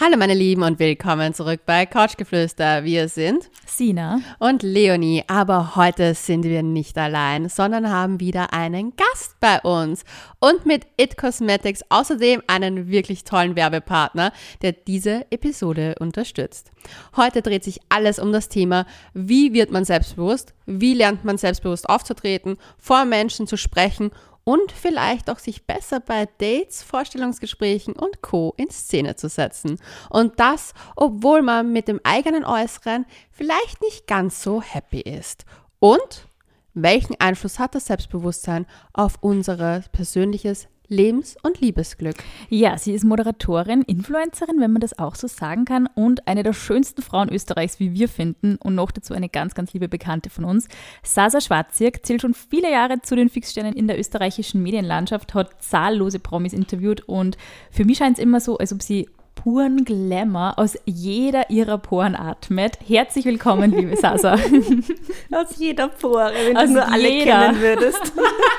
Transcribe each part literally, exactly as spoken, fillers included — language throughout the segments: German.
Hallo meine Lieben und willkommen zurück bei Couchgeflüster. Wir sind Sina und Leonie, aber heute sind wir nicht allein, sondern haben wieder einen Gast bei uns und mit It Cosmetics außerdem einen wirklich tollen Werbepartner, der diese Episode unterstützt. Heute dreht sich alles um das Thema, wie wird man selbstbewusst, wie lernt man selbstbewusst aufzutreten, vor Menschen zu sprechen und vielleicht auch sich besser bei Dates, Vorstellungsgesprächen und Co. in Szene zu setzen. Und das, obwohl man mit dem eigenen Äußeren vielleicht nicht ganz so happy ist. Und welchen Einfluss hat das Selbstbewusstsein auf unser persönliches Lebens- und Liebesglück? Ja, sie ist Moderatorin, Influencerin, wenn man das auch so sagen kann, und eine der schönsten Frauen Österreichs, wie wir finden, und noch dazu eine ganz, ganz liebe Bekannte von uns. Sasa Schwarzirk zählt schon viele Jahre zu den Fixsternen in der österreichischen Medienlandschaft, hat zahllose Promis interviewt und für mich scheint es immer so, als ob sie puren Glamour aus jeder ihrer Poren atmet. Herzlich willkommen, liebe Sasa. Aus jeder Pore, wenn aus du nur alle jeder. kennen würdest.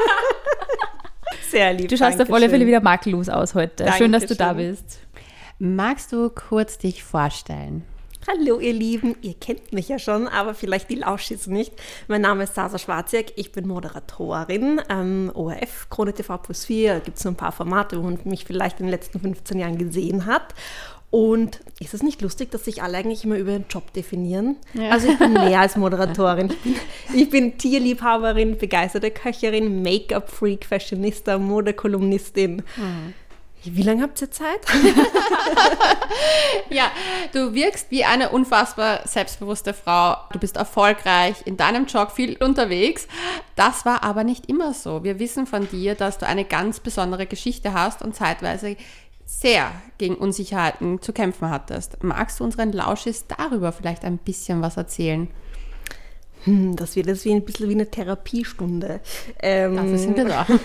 Sehr lieb. Du schaust auf alle Fälle wieder makellos aus heute. Dankeschön. Schön, dass du da bist. Magst du kurz dich vorstellen? Hallo ihr Lieben, ihr kennt mich ja schon, aber vielleicht die Lauschis nicht. Mein Name ist Sasa Schwarzirk, ich bin Moderatorin, ähm, O R F, Krone T V plus vier, da gibt es so ein paar Formate, wo man mich vielleicht in den letzten fünfzehn Jahren gesehen hat. Und ist es nicht lustig, dass sich alle eigentlich immer über ihren Job definieren? Ja. Also ich bin mehr als Moderatorin. Ich bin, ich bin Tierliebhaberin, begeisterte Köcherin, Make-up-Freak, Fashionista, Modekolumnistin. Hm. Wie lange habt ihr Zeit? Ja, du wirkst wie eine unfassbar selbstbewusste Frau. Du bist erfolgreich, in deinem Job viel unterwegs. Das war aber nicht immer so. Wir wissen von dir, dass du eine ganz besondere Geschichte hast und zeitweise sehr gegen Unsicherheiten zu kämpfen hattest. Magst du unseren Lauschis darüber vielleicht ein bisschen was erzählen? Hm, das wird jetzt wie ein bisschen wie eine Therapiestunde. Ähm, Dafür sind wir da.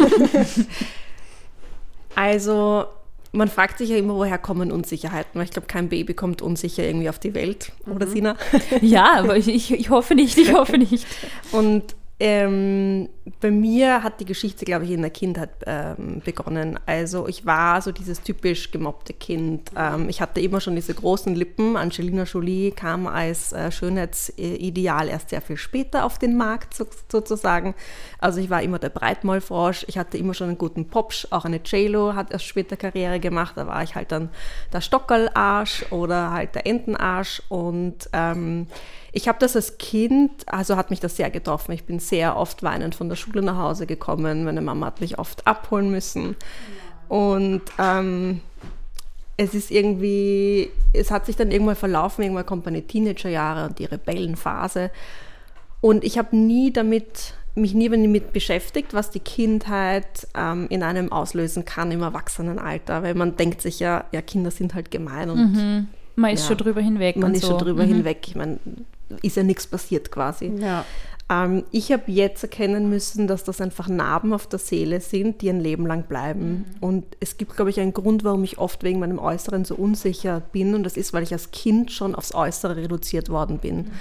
Also, man fragt sich ja immer, woher kommen Unsicherheiten? Weil ich glaube, kein Baby kommt unsicher irgendwie auf die Welt, oder mhm. Sina? Ja, aber ich, ich, ich hoffe nicht, ich hoffe nicht. Und ähm, bei mir hat die Geschichte, glaube ich, in der Kindheit ähm, begonnen. Also ich war so dieses typisch gemobbte Kind. Ähm, ich hatte immer schon diese großen Lippen. Angelina Jolie kam als äh, Schönheitsideal erst sehr viel später auf den Markt so, sozusagen. Also ich war immer der Breitmaulfrosch. Ich hatte immer schon einen guten Popsch. Auch eine J-Lo hat erst später Karriere gemacht. Da war ich halt dann der Stockerlarsch oder halt der Entenarsch. Und ähm, ich habe das als Kind, also hat mich das sehr getroffen. Ich bin sehr oft weinend von der Schule nach Hause gekommen. Meine Mama hat mich oft abholen müssen. Und ähm, es ist irgendwie, es hat sich dann irgendwann verlaufen. Irgendwann kommt meine Teenagerjahre und die Rebellenphase. Und ich habe nie damit, mich nie damit beschäftigt, was die Kindheit ähm, in einem auslösen kann im Erwachsenenalter. Weil man denkt sich ja, ja, Kinder sind halt gemein und mhm. Man ist ja, schon drüber hinweg. Man und ist so. schon drüber mhm. hinweg. Ich meine, ist ja nichts passiert quasi. Ja. Ähm, ich habe jetzt erkennen müssen, dass das einfach Narben auf der Seele sind, die ein Leben lang bleiben. Mhm. Und es gibt, glaube ich, einen Grund, warum ich oft wegen meinem Äußeren so unsicher bin. Und das ist, weil ich als Kind schon aufs Äußere reduziert worden bin. Mhm.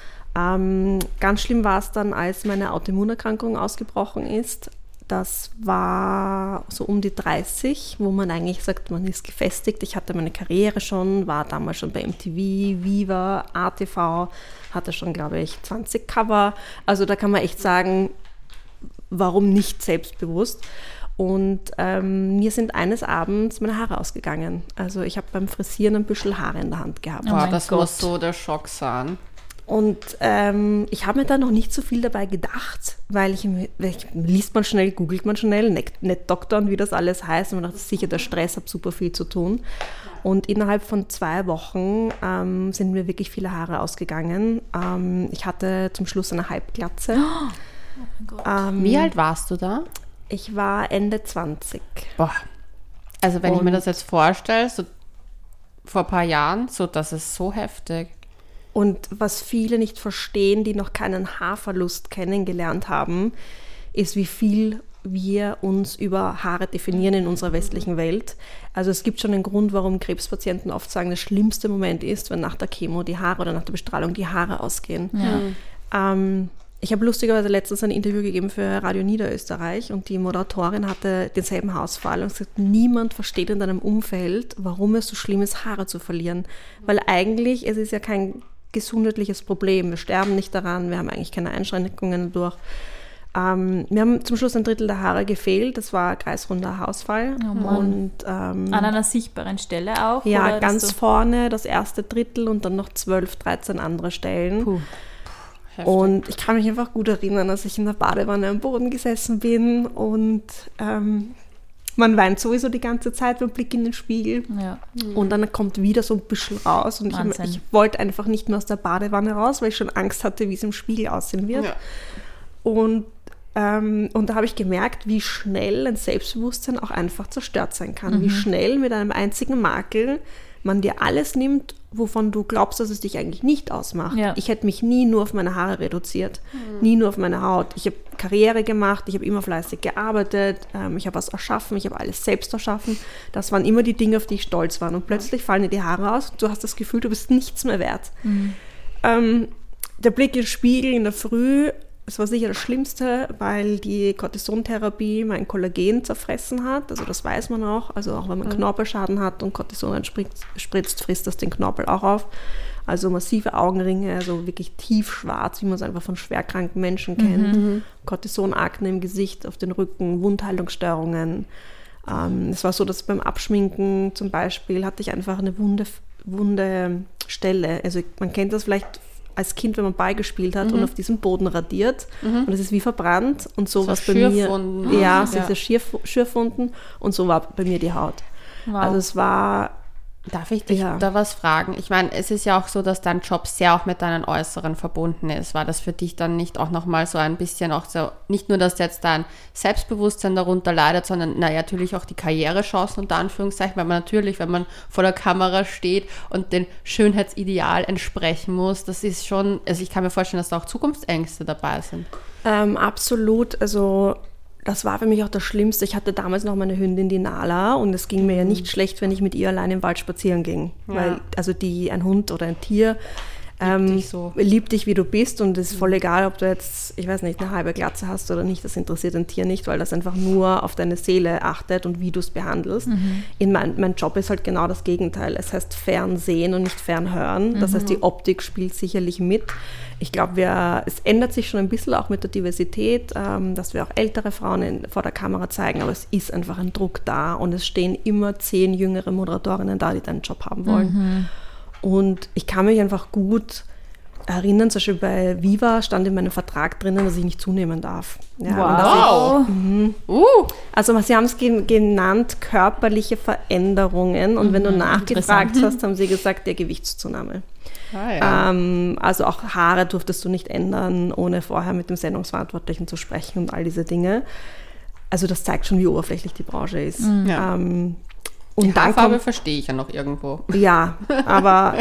Ähm, ganz schlimm war es dann, als meine Autoimmunerkrankung ausgebrochen ist. Das war so um die dreißig, wo man eigentlich sagt, man ist gefestigt. Ich hatte meine Karriere schon, war damals schon bei M T V, Viva, A T V, hatte schon, glaube ich, zwanzig Cover. Also da kann man echt sagen, warum nicht selbstbewusst? Und ähm, mir sind eines Abends meine Haare ausgegangen. Also ich habe beim Frisieren ein Büschel Haare in der Hand gehabt. Oh, das Gott. Muss so der Schock sein. Und ähm, ich habe mir da noch nicht so viel dabei gedacht, weil ich, ich liest man schnell, googelt man schnell, NetDoktor und wie das alles heißt. Und man dachte, sicher, der Stress hat super viel zu tun. Und innerhalb von zwei Wochen ähm, sind mir wirklich viele Haare ausgegangen. Ähm, ich hatte zum Schluss eine Halbglatze. Oh mein Gott. Ähm, Wie alt warst du da? Ich war Ende zwanzig. Boah. Also wenn und ich mir das jetzt vorstelle, so vor ein paar Jahren, so, das ist so heftig. Und was viele nicht verstehen, die noch keinen Haarverlust kennengelernt haben, ist, wie viel wir uns über Haare definieren in unserer westlichen Welt. Also es gibt schon einen Grund, warum Krebspatienten oft sagen, der schlimmste Moment ist, wenn nach der Chemo die Haare oder nach der Bestrahlung die Haare ausgehen. Ja. Ähm, ich habe lustigerweise letztens ein Interview gegeben für Radio Niederösterreich und die Moderatorin hatte denselben Hausfall und gesagt, niemand versteht in deinem Umfeld, warum es so schlimm ist, Haare zu verlieren. Weil eigentlich, es ist ja kein gesundheitliches Problem. Wir sterben nicht daran, wir haben eigentlich keine Einschränkungen dadurch. Ähm, mir haben zum Schluss ein Drittel der Haare gefehlt, das war kreisrunder Haarausfall. Oh und, ähm, an einer sichtbaren Stelle auch? Ja, oder ganz so? vorne das erste Drittel und dann noch zwölf, dreizehn andere Stellen. Puh. Heftig. Und ich kann mich einfach gut erinnern, als ich in der Badewanne am Boden gesessen bin und ähm, man weint sowieso die ganze Zeit beim Blick in den Spiegel. Ja. Und dann kommt wieder so ein bisschen raus und ich, ich wollte einfach nicht mehr aus der Badewanne raus, weil ich schon Angst hatte, wie es im Spiegel aussehen wird. Ja. Und, ähm, und da habe ich gemerkt, wie schnell ein Selbstbewusstsein auch einfach zerstört sein kann. Mhm. Wie schnell mit einem einzigen Makel man dir alles nimmt, wovon du glaubst, dass es dich eigentlich nicht ausmacht. Ja. Ich hätte mich nie nur auf meine Haare reduziert, mhm. nie nur auf meine Haut. Ich habe Karriere gemacht, ich habe immer fleißig gearbeitet, ähm, ich habe was erschaffen, ich habe alles selbst erschaffen. Das waren immer die Dinge, auf die ich stolz war. Und plötzlich fallen dir die Haare aus und du hast das Gefühl, du bist nichts mehr wert. Mhm. Ähm, der Blick in den Spiegel in der Früh, es war sicher das Schlimmste, weil die Cortisontherapie mein Kollagen zerfressen hat. Also das weiß man auch. Also auch wenn man Knorpelschaden hat und Cortison spritzt, spritzt, frisst das den Knorpel auch auf. Also massive Augenringe, also wirklich tiefschwarz, wie man es einfach von schwerkranken Menschen kennt. Mhm. Cortisonakne im Gesicht, auf den Rücken, Wundheilungsstörungen. Ähm, es war so, dass beim Abschminken zum Beispiel hatte ich einfach eine wunde, wunde Stelle. Also man kennt das vielleicht als Kind, wenn man Ball gespielt hat mhm. und auf diesem Boden radiert und es ist wie verbrannt und so, so was bei mir, ja, so ja. diese Schürf, Schürfwunden und so war bei mir die Haut. Wow. Also es war... Darf ich dich ja. da was fragen? Ich meine, es ist ja auch so, dass dein Job sehr auch mit deinen Äußeren verbunden ist. War das für dich dann nicht auch nochmal so ein bisschen auch so, nicht nur, dass jetzt dein Selbstbewusstsein darunter leidet, sondern naja, natürlich auch die Karrierechancen unter Anführungszeichen, weil man natürlich, wenn man vor der Kamera steht und dem Schönheitsideal entsprechen muss, das ist schon, also ich kann mir vorstellen, dass da auch Zukunftsängste dabei sind. Ähm, absolut, also das war für mich auch das Schlimmste. Ich hatte damals noch meine Hündin, die Nala, und es ging mir ja nicht schlecht, wenn ich mit ihr allein im Wald spazieren ging. Ja. Weil, also die, ein Hund oder ein Tier ähm, liebt, dich so. liebt dich, wie du bist, und es ist voll egal, ob du jetzt, ich weiß nicht, eine halbe Glatze hast oder nicht. Das interessiert ein Tier nicht, weil das einfach nur auf deine Seele achtet und wie du es behandelst. Mhm. In mein, mein Job ist halt genau das Gegenteil. Es heißt fernsehen und nicht fernhören. Das mhm. heißt, die Optik spielt sicherlich mit. Ich glaube, es ändert sich schon ein bisschen auch mit der Diversität, ähm, dass wir auch ältere Frauen in, vor der Kamera zeigen, aber es ist einfach ein Druck da und es stehen immer zehn jüngere Moderatorinnen da, die deinen Job haben wollen. Mhm. Und ich kann mich einfach gut erinnern, zum Beispiel bei Viva stand in meinem Vertrag drinnen, dass ich nicht zunehmen darf. Ja, wow! Ich, mhm. uh. Also sie haben es gen- genannt, körperliche Veränderungen, und mhm, wenn du nachgefragt hast, haben sie gesagt, der Gewichtszunahme. Ah, ja. ähm, also auch Haare durftest du nicht ändern, ohne vorher mit dem Sendungsverantwortlichen zu sprechen und all diese Dinge. Also das zeigt schon, wie oberflächlich die Branche ist. Mhm. Ja. Ähm, und die Haarfarbe verstehe ich ja noch irgendwo. Ja, aber...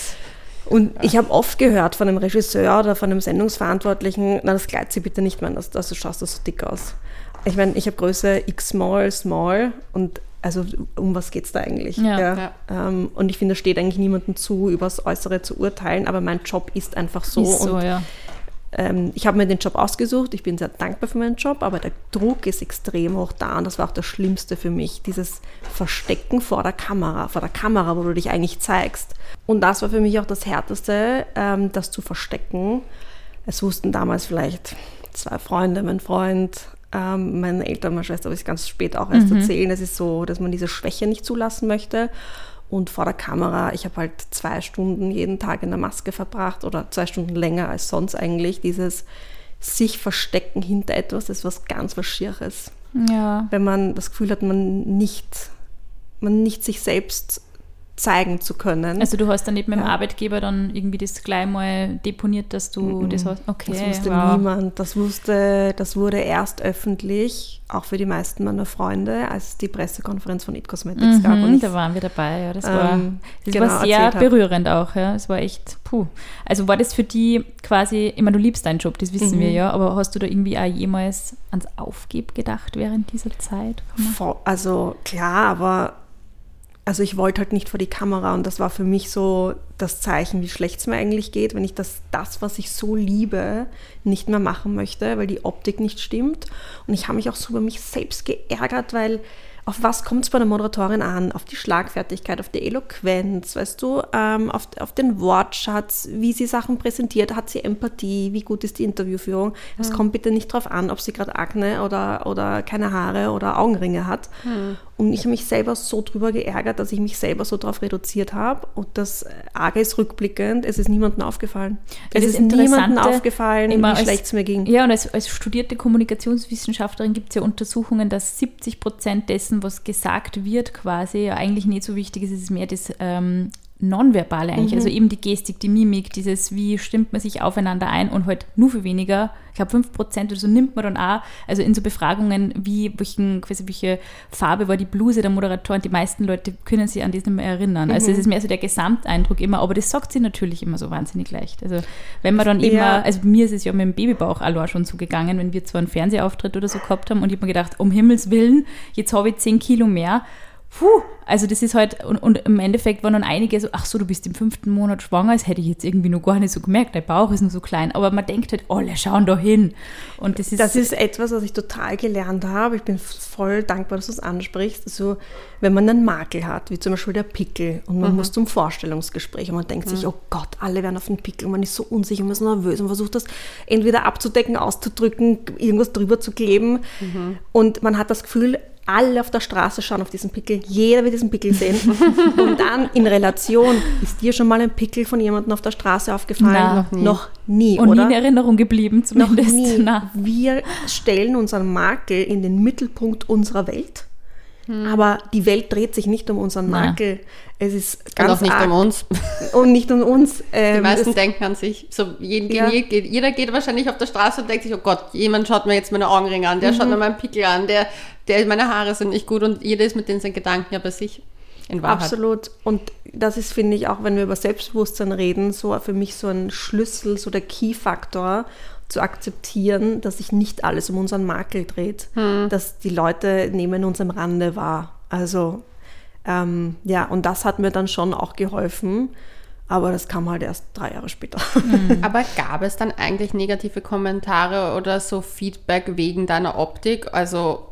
Und ja. ich habe oft gehört von einem Regisseur oder von einem Sendungsverantwortlichen, na, das Kleid sie bitte nicht mehr, dass, dass du schaust das so dick aus. Ich meine, ich habe Größe X-Small, Small, und also um was geht es da eigentlich? Ja. Ja. Ja. Ähm, und ich finde, es steht eigentlich niemandem zu, über das Äußere zu urteilen, aber mein Job ist einfach so. Ist so, und, ja. ähm, ich habe mir den Job ausgesucht, ich bin sehr dankbar für meinen Job, aber der Druck ist extrem hoch da, und das war auch das Schlimmste für mich, dieses Verstecken vor der Kamera, vor der Kamera, wo du dich eigentlich zeigst. Und das war für mich auch das Härteste, ähm, das zu verstecken. Es wussten damals vielleicht zwei Freunde, mein Freund, ähm, meine Eltern, meine Schwester, aber ich ganz spät auch erst mhm. erzählen. Es ist so, dass man diese Schwäche nicht zulassen möchte. Und vor der Kamera, ich habe halt zwei Stunden jeden Tag in der Maske verbracht oder zwei Stunden länger als sonst eigentlich. Dieses sich verstecken hinter etwas, das ist was ganz was Schieres. Ja. Wenn man das Gefühl hat, man nicht, man nicht sich selbst zeigen zu können. Also du hast dann nicht mit dem ja. Arbeitgeber dann irgendwie das gleich mal deponiert, dass du mm-mm. das hast? Okay, das wusste wow. niemand. Das wusste, das wurde erst öffentlich, auch für die meisten meiner Freunde, als es die Pressekonferenz von It Cosmetics mhm, gab. Und ich, da waren wir dabei, ja. Das ähm, war, das genau, war sehr berührend auch, ja. Es war echt, puh. Also war das für die quasi, ich meine, du liebst deinen Job, das wissen mhm. wir ja, aber hast du da irgendwie auch jemals ans Aufgeben gedacht während dieser Zeit? Also klar, aber also ich wollte halt nicht vor die Kamera und das war für mich so das Zeichen, wie schlecht es mir eigentlich geht, wenn ich das, das, was ich so liebe, nicht mehr machen möchte, weil die Optik nicht stimmt. Und ich habe mich auch so über mich selbst geärgert, weil auf was kommt es bei einer Moderatorin an? Auf die Schlagfertigkeit, auf die Eloquenz, weißt du, ähm, auf, auf den Wortschatz, wie sie Sachen präsentiert, hat sie Empathie, wie gut ist die Interviewführung? Es mhm. kommt bitte nicht drauf an, ob sie gerade Akne oder, oder keine Haare oder Augenringe hat. Mhm. Und ich habe mich selber so drüber geärgert, dass ich mich selber so darauf reduziert habe. Und das Arge ist rückblickend, es ist niemandem aufgefallen. Es ist niemandem aufgefallen, wie als, schlecht es mir ging. Ja, und als, als studierte Kommunikationswissenschaftlerin gibt es ja Untersuchungen, dass siebzig Prozent dessen, was gesagt wird, quasi ja eigentlich nicht so wichtig ist. Es ist mehr das ähm, Nonverbale eigentlich. Mhm. Also eben die Gestik, die Mimik, dieses, wie stimmt man sich aufeinander ein und halt nur für weniger. Ich glaube, fünf Prozent oder so nimmt man dann auch, also in so Befragungen, wie, welchen, quasi welche Farbe war die Bluse der Moderatoren, die meisten Leute können sich an das nicht mehr erinnern. Also mhm. es ist mehr so der Gesamteindruck immer, aber das sagt sie natürlich immer so wahnsinnig leicht. Also wenn man dann ja. immer, also mir ist es ja mit dem Babybauch allein schon so gegangen, wenn wir zwar einen Fernsehauftritt oder so gehabt haben und ich habe mir gedacht, um Himmels Willen, jetzt habe ich zehn Kilo mehr. Puh, also das ist halt, und, und im Endeffekt waren dann einige so, ach so, du bist im fünften Monat schwanger, das hätte ich jetzt irgendwie noch gar nicht so gemerkt, dein Bauch ist nur so klein, aber man denkt halt, alle schauen da hin. Und das ist, das ist etwas, was ich total gelernt habe, ich bin voll dankbar, dass du es ansprichst, also wenn man einen Makel hat, wie zum Beispiel der Pickel und man mhm. muss zum Vorstellungsgespräch und man denkt mhm. sich, oh Gott, alle werden auf den Pickel und man ist so unsicher, man ist nervös und versucht das entweder abzudecken, auszudrücken, irgendwas drüber zu kleben mhm. und man hat das Gefühl, alle auf der Straße schauen auf diesen Pickel, jeder wird diesen Pickel sehen. Und dann in Relation, ist dir schon mal ein Pickel von jemandem auf der Straße aufgefallen? Nein, noch nie. Noch nie, und oder? nie in Erinnerung geblieben zumindest. Noch nie. Na. Wir stellen unseren Makel in den Mittelpunkt unserer Welt, hm. aber die Welt dreht sich nicht um unseren Makel. Es ist ganz und auch nicht arg. um uns. Und nicht um uns. Ähm, die meisten denken an sich. So, jeden, ja. jeden, jeder geht wahrscheinlich auf der Straße und denkt sich, oh Gott, jemand schaut mir jetzt meine Augenringe an, der mhm. schaut mir meinen Pickel an, der, der, meine Haare sind nicht gut und jeder ist mit den seinen Gedanken ja bei sich in Wahrheit. Absolut. Und das ist, finde ich, auch wenn wir über Selbstbewusstsein reden, so für mich so ein Schlüssel, so der Key-Faktor, zu akzeptieren, dass sich nicht alles um unseren Makel dreht, hm. dass die Leute nehmen uns am Rande wahr. Also Ähm, ja, und das hat mir dann schon auch geholfen, aber das kam halt erst drei Jahre später. Mhm. Aber gab es dann eigentlich negative Kommentare oder so Feedback wegen deiner Optik? Also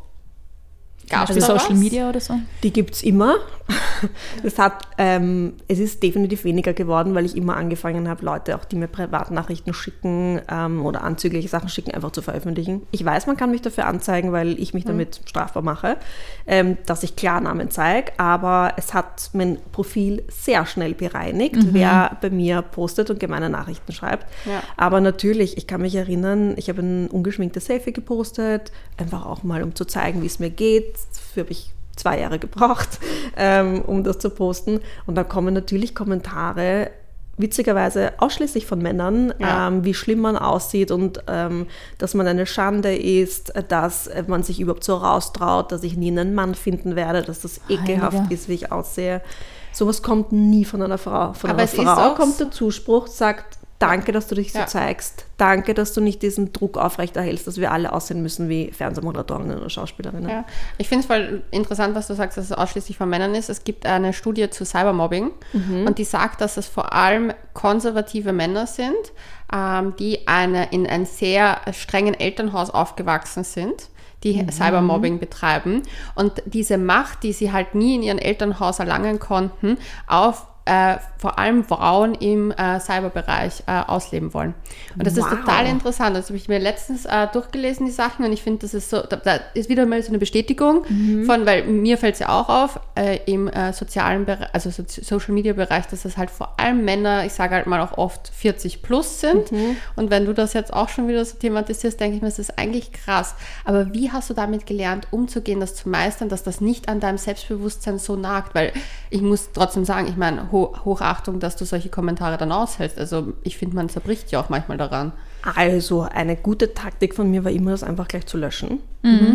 gab es Social was? Media oder so? Die gibt es immer. Das hat, ähm, es ist definitiv weniger geworden, weil ich immer angefangen habe, Leute, auch die mir Privatnachrichten schicken ähm, oder anzügliche Sachen schicken, einfach zu veröffentlichen. Ich weiß, man kann mich dafür anzeigen, weil ich mich damit mhm. strafbar mache, ähm, dass ich Klarnamen zeige, aber es hat mein Profil sehr schnell bereinigt, mhm. wer bei mir postet und gemeine Nachrichten schreibt. Ja. Aber natürlich, ich kann mich erinnern, ich habe ein ungeschminktes Selfie gepostet, einfach auch mal, um zu zeigen, wie es mir geht. Dafür habe ich zwei Jahre gebraucht, ähm, um das zu posten. Und da kommen natürlich Kommentare, witzigerweise ausschließlich von Männern, ja. ähm, wie schlimm man aussieht und ähm, dass man eine Schande ist, dass man sich überhaupt so raustraut, dass ich nie einen Mann finden werde, dass das ekelhaft Heiliger. ist, wie ich aussehe. Sowas kommt nie von einer Frau. Von Aber einer es Frau ist auch kommt der Zuspruch, sagt, danke, dass du dich so ja. zeigst. Danke, dass du nicht diesen Druck aufrechterhältst, dass wir alle aussehen müssen wie Fernsehmoderatorinnen oder Schauspielerinnen. Ja. Ich finde es voll interessant, was du sagst, dass es ausschließlich von Männern ist. Es gibt eine Studie zu Cybermobbing mhm. und die sagt, dass es vor allem konservative Männer sind, ähm, die eine, in einem sehr strengen Elternhaus aufgewachsen sind, die mhm. Cybermobbing betreiben und diese Macht, die sie halt nie in ihrem Elternhaus erlangen konnten, auf Äh, vor allem Frauen im äh, Cyberbereich äh, ausleben wollen. Und das wow. ist total interessant. Das habe ich mir letztens äh, durchgelesen, die Sachen, und ich finde, das ist so, da, da ist wieder mal so eine Bestätigung mhm. von, weil mir fällt es ja auch auf, äh, im äh, sozialen Bereich, also so, Social-Media-Bereich, dass das halt vor allem Männer, ich sage halt mal auch oft vierzig plus sind. Mhm. Und wenn du das jetzt auch schon wieder so thematisierst, denke ich mir, das ist eigentlich krass. Aber wie hast du damit gelernt, umzugehen, das zu meistern, dass das nicht an deinem Selbstbewusstsein so nagt? Weil ich muss trotzdem sagen, ich meine, Hochachtung, dass du solche Kommentare dann aushältst. Also ich finde, man zerbricht ja auch manchmal daran. Also eine gute Taktik von mir war immer, das einfach gleich zu löschen. Mhm.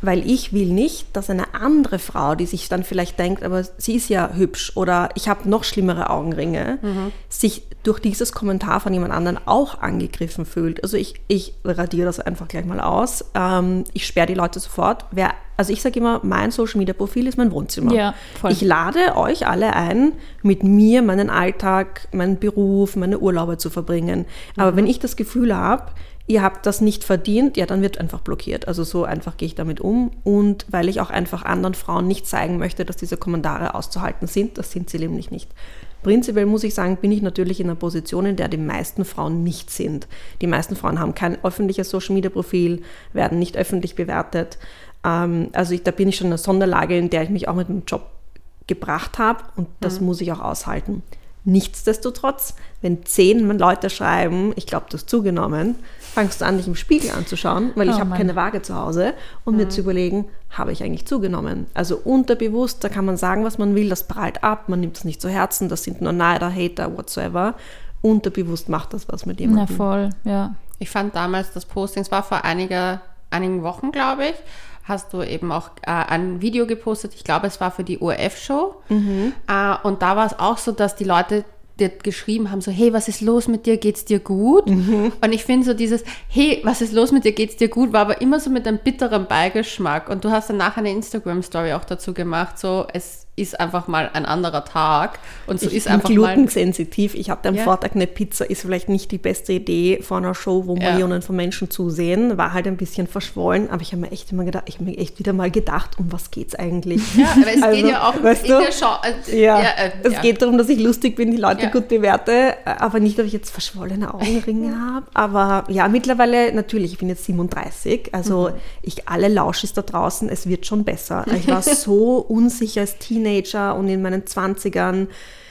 weil ich will nicht, dass eine andere Frau, die sich dann vielleicht denkt, aber sie ist ja hübsch oder ich habe noch schlimmere Augenringe, mhm. sich durch dieses Kommentar von jemand anderem auch angegriffen fühlt. Also ich, ich radiere das einfach gleich mal aus. Ähm, ich sperre die Leute sofort. Wer, also ich sage immer, mein Social-Media-Profil ist mein Wohnzimmer. Ja, voll. Ich lade euch alle ein, mit mir meinen Alltag, meinen Beruf, meine Urlaube zu verbringen. Aber mhm. wenn ich das Gefühl habe, ihr habt das nicht verdient, ja, dann wird einfach blockiert. Also so einfach gehe ich damit um. Und weil ich auch einfach anderen Frauen nicht zeigen möchte, dass diese Kommentare auszuhalten sind, das sind sie nämlich nicht. Prinzipiell muss ich sagen, bin ich natürlich in einer Position, in der die meisten Frauen nicht sind. Die meisten Frauen haben kein öffentliches Social-Media-Profil, werden nicht öffentlich bewertet. Ähm, also ich, da bin ich schon in einer Sonderlage, in der ich mich auch mit dem Job gebracht habe und das mhm. muss ich auch aushalten. Nichtsdestotrotz, wenn zehn Leute schreiben, ich glaube, du hast zugenommen, fangst du an, dich im Spiegel anzuschauen, weil oh, ich habe keine Waage zu Hause, um mhm. mir zu überlegen, habe ich eigentlich zugenommen? Also unterbewusst, da kann man sagen, was man will, das prallt ab, man nimmt es nicht zu Herzen, das sind nur Neider, Hater, whatsoever. Unterbewusst macht das was mit jemandem. Na voll, ja. Ich fand damals das Posting, es war vor einiger, einigen Wochen, glaube ich, hast du eben auch äh, ein Video gepostet, ich glaube, es war für die O R F-Show. Mhm. Äh, und da war es auch so, dass die Leute dir geschrieben haben, so, hey, was ist los mit dir, geht's dir gut? Mhm. Und ich finde so dieses, hey, was ist los mit dir, geht's dir gut, war aber immer so mit einem bitteren Beigeschmack. Und du hast danach eine Instagram-Story auch dazu gemacht, so, es ist einfach mal ein anderer Tag und so ich ist einfach mal... Ich bin glutensensitiv, ich hatte am ja. Vortag eine Pizza, ist vielleicht nicht die beste Idee vor einer Show, wo ja. Millionen von Menschen zusehen, war halt ein bisschen verschwollen, aber ich habe mir echt immer gedacht, ich habe mir echt wieder mal gedacht, um was geht's eigentlich? Ja, aber es also, geht ja auch weißt in du? der Show... Äh, ja, ja äh, es ja. geht darum, dass ich lustig bin, die Leute ja. gut bewerte, aber nicht, ob ich jetzt verschwollene Augenringe habe, aber ja, mittlerweile natürlich, ich bin jetzt siebenunddreißig, also mhm. ich alle Lauschis da draußen, es wird schon besser. Ich war so unsicher als Teenager und in meinen zwanzigern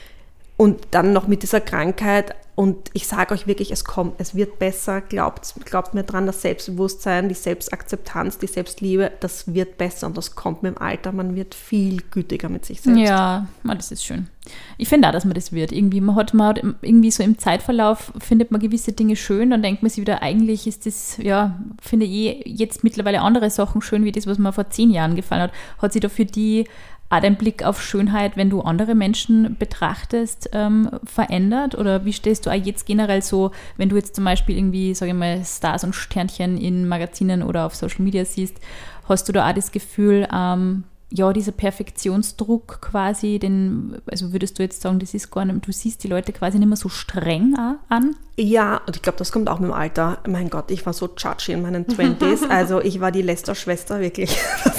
und dann noch mit dieser Krankheit und ich sage euch wirklich, es kommt, es wird besser, glaubt, glaubt mir dran, das Selbstbewusstsein, die Selbstakzeptanz, die Selbstliebe, das wird besser und das kommt mit dem Alter, man wird viel gütiger mit sich selbst. Ja, das ist schön. Ich finde auch, dass man das wird. Irgendwie, man hat, man hat irgendwie so im Zeitverlauf, findet man gewisse Dinge schön, dann denkt man sich wieder, eigentlich ist das, ja, finde ich jetzt mittlerweile andere Sachen schön, wie das, was mir vor zehn Jahren gefallen hat. Hat sich da für die auch dein Blick auf Schönheit, wenn du andere Menschen betrachtest, ähm, verändert? Oder wie stehst du auch jetzt generell so, wenn du jetzt zum Beispiel irgendwie, sage ich mal, Stars und Sternchen in Magazinen oder auf Social Media siehst, hast du da auch das Gefühl, ähm, ja, dieser Perfektionsdruck quasi, den, also würdest du jetzt sagen, das ist gar nicht, du siehst die Leute quasi nicht mehr so streng an? Ja, und ich glaube, das kommt auch mit dem Alter. Mein Gott, ich war so judgy in meinen zwanzigern. Also ich war die Lester-Schwester, wirklich.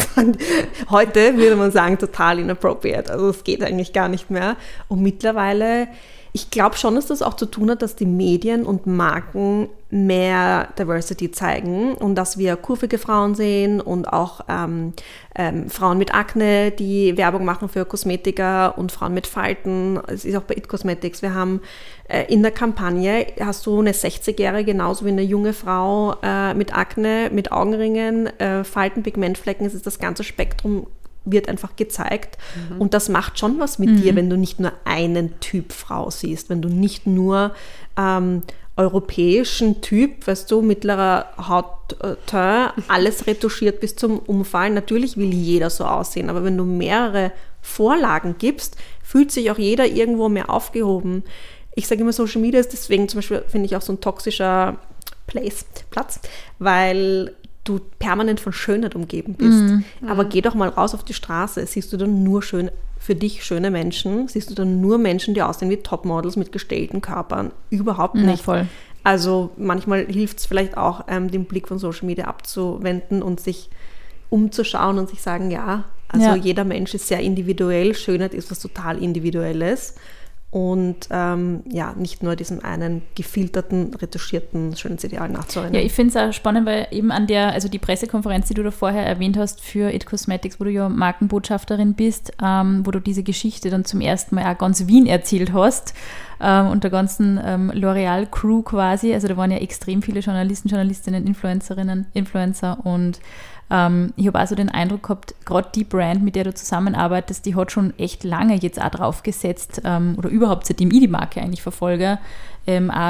Heute würde man sagen, total inappropriate. Also es geht eigentlich gar nicht mehr. Und mittlerweile, ich glaube schon, dass das auch zu tun hat, dass die Medien und Marken mehr Diversity zeigen und dass wir kurvige Frauen sehen und auch ähm, ähm, Frauen mit Akne, die Werbung machen für Kosmetika und Frauen mit Falten. Es ist auch bei It Cosmetics. Wir haben äh, in der Kampagne, hast du eine sechzigjährige genauso wie eine junge Frau äh, mit Akne, mit Augenringen, äh, Falten, Pigmentflecken. Es ist das ganze Spektrum wird einfach gezeigt. Mhm. Und das macht schon was mit mhm. dir, wenn du nicht nur einen Typ Frau siehst, wenn du nicht nur ähm, europäischen Typ, weißt du, mittlerer Hautteint, alles retuschiert bis zum Umfallen. Natürlich will jeder so aussehen, aber wenn du mehrere Vorlagen gibst, fühlt sich auch jeder irgendwo mehr aufgehoben. Ich sage immer, Social Media ist deswegen zum Beispiel, finde ich, auch so ein toxischer Place, Platz, weil du permanent von Schönheit umgeben bist. Mhm. Aber geh doch mal raus auf die Straße, siehst du dann nur schön, für dich schöne Menschen, siehst du dann nur Menschen, die aussehen wie Topmodels mit gestellten Körpern? Überhaupt nicht. Ja, voll. Also manchmal hilft es vielleicht auch, ähm, den Blick von Social Media abzuwenden und sich umzuschauen und sich sagen, ja, also ja. jeder Mensch ist sehr individuell, Schönheit ist was total Individuelles. Und ähm, ja, nicht nur diesem einen gefilterten, retuschierten Schönheitsideal nachzurennen. Ja, ich finde es auch spannend, weil eben an der, also die Pressekonferenz, die du da vorher erwähnt hast für It Cosmetics, wo du ja Markenbotschafterin bist, ähm, wo du diese Geschichte dann zum ersten Mal auch ganz Wien erzählt hast ähm, und der ganzen ähm, L'Oreal-Crew quasi. Also da waren ja extrem viele Journalisten, Journalistinnen, Influencerinnen, Influencer und Ähm, ich habe also den Eindruck gehabt, gerade die Brand, mit der du zusammenarbeitest, die hat schon echt lange jetzt auch drauf gesetzt ähm, oder überhaupt seitdem ich die Marke eigentlich verfolge, ähm, auch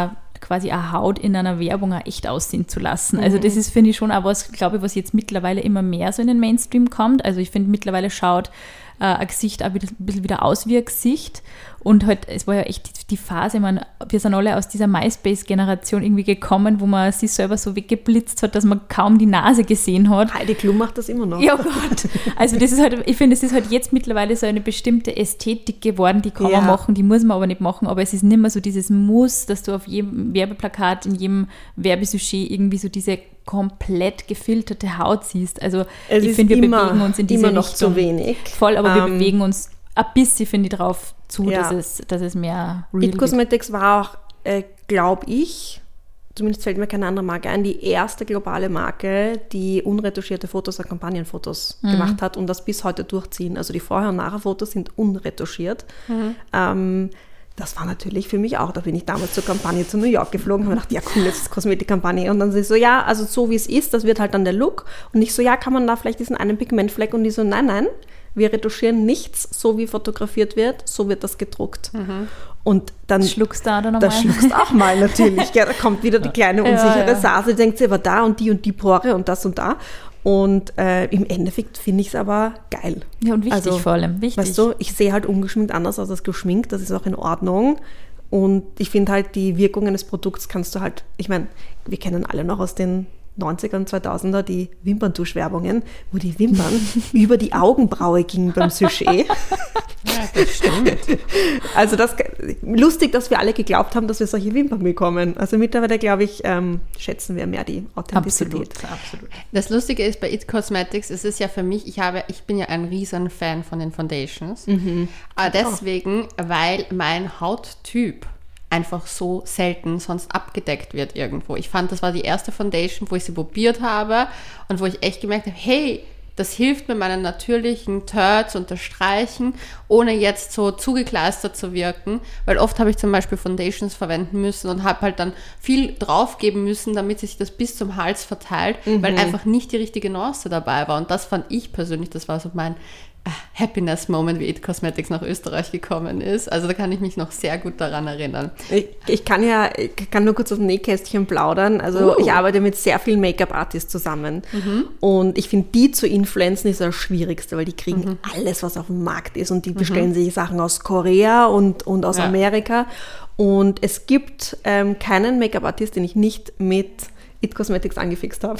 quasi eine Haut in einer Werbung auch echt aussehen zu lassen. Also das ist, finde ich, schon auch was, glaube ich, was jetzt mittlerweile immer mehr so in den Mainstream kommt. Also ich finde, mittlerweile schaut äh, ein Gesicht auch wieder, ein bisschen wieder aus wie ein Gesicht. Und halt, es war ja echt die Phase, ich meine, wir sind alle aus dieser MySpace-Generation irgendwie gekommen, wo man sich selber so weggeblitzt hat, dass man kaum die Nase gesehen hat. Heidi Klum macht das immer noch. Ja Gott. Also das ist halt, ich finde, es ist halt jetzt mittlerweile so eine bestimmte Ästhetik geworden, die kann ja. man machen, die muss man aber nicht machen, aber es ist nicht mehr so dieses Muss, dass du auf jedem Werbeplakat, in jedem Werbesujet irgendwie so diese komplett gefilterte Haut siehst. Also es ich finde, wir immer, bewegen uns in diese immer noch Richtung. zu wenig. Voll, aber wir ähm, bewegen uns ein bisschen, finde ich, drauf zu, ja. dass, es, dass es mehr real It Cosmetics war auch, äh, glaube ich, zumindest fällt mir keine andere Marke ein, die erste globale Marke, die unretuschierte Fotos und Kampagnenfotos mhm. gemacht hat und das bis heute durchziehen. Also die Vorher- und Nachher-Fotos sind unretuschiert. Mhm. Ähm, das war natürlich für mich auch, da bin ich damals zur Kampagne zu New York geflogen und habe gedacht, ja cool, jetzt ist Kosmetikkampagne. Und dann sie so, ja, also so wie es ist, das wird halt dann der Look. Und ich so, ja, kann man da vielleicht diesen einen Pigmentfleck? Und die so, nein, nein, wir retuschieren nichts, so wie fotografiert wird, so wird das gedruckt. Mhm. Und dann schluckst du da dann Da schluckst du auch mal natürlich. Ja, da kommt wieder die kleine unsichere ja, ja. Sase, denkt sie aber da und die und die Pore und das und da. Und äh, im Endeffekt finde ich es aber geil. Ja, und wichtig also, vor allem. Wichtig. Weißt du, ich sehe halt ungeschminkt anders aus als geschminkt, das ist auch in Ordnung. Und ich finde halt, die Wirkung eines Produkts kannst du halt, ich meine, wir kennen alle noch aus den neunziger und zweitausender die Wimperntuschwerbungen, wo die Wimpern über die Augenbraue gingen beim Sujet. Ja, das stimmt. Also das, lustig, dass wir alle geglaubt haben, dass wir solche Wimpern bekommen. Also mittlerweile, glaube ich, ähm, schätzen wir mehr die Authentizität. Absolut, absolut. Das Lustige ist bei It Cosmetics, es ist ja für mich, ich habe, ich bin ja ein riesen Fan von den Foundations. Mhm. Aber deswegen, weil mein Hauttyp einfach so selten sonst abgedeckt wird irgendwo. Ich fand, das war die erste Foundation, wo ich sie probiert habe und wo ich echt gemerkt habe, hey, das hilft mir, meine natürlichen Turds zu unterstreichen, ohne jetzt so zugekleistert zu wirken, weil oft habe ich zum Beispiel Foundations verwenden müssen und habe halt dann viel draufgeben müssen, damit sich das bis zum Hals verteilt, mhm. weil einfach nicht die richtige Nuance dabei war. Und das fand ich persönlich, das war so mein Happiness-Moment, wie It Cosmetics nach Österreich gekommen ist. Also da kann ich mich noch sehr gut daran erinnern. Ich, ich kann ja, ich kann nur kurz aus dem Nähkästchen plaudern. Also uh. ich arbeite mit sehr vielen Make-up-Artists zusammen. Mhm. Und ich finde, die zu influenzen ist das Schwierigste, weil die kriegen mhm. alles, was auf dem Markt ist. Und die bestellen mhm. sich Sachen aus Korea und, und aus ja. Amerika. Und es gibt ähm, keinen Make-up-Artist, den ich nicht mit It Cosmetics angefixt habe.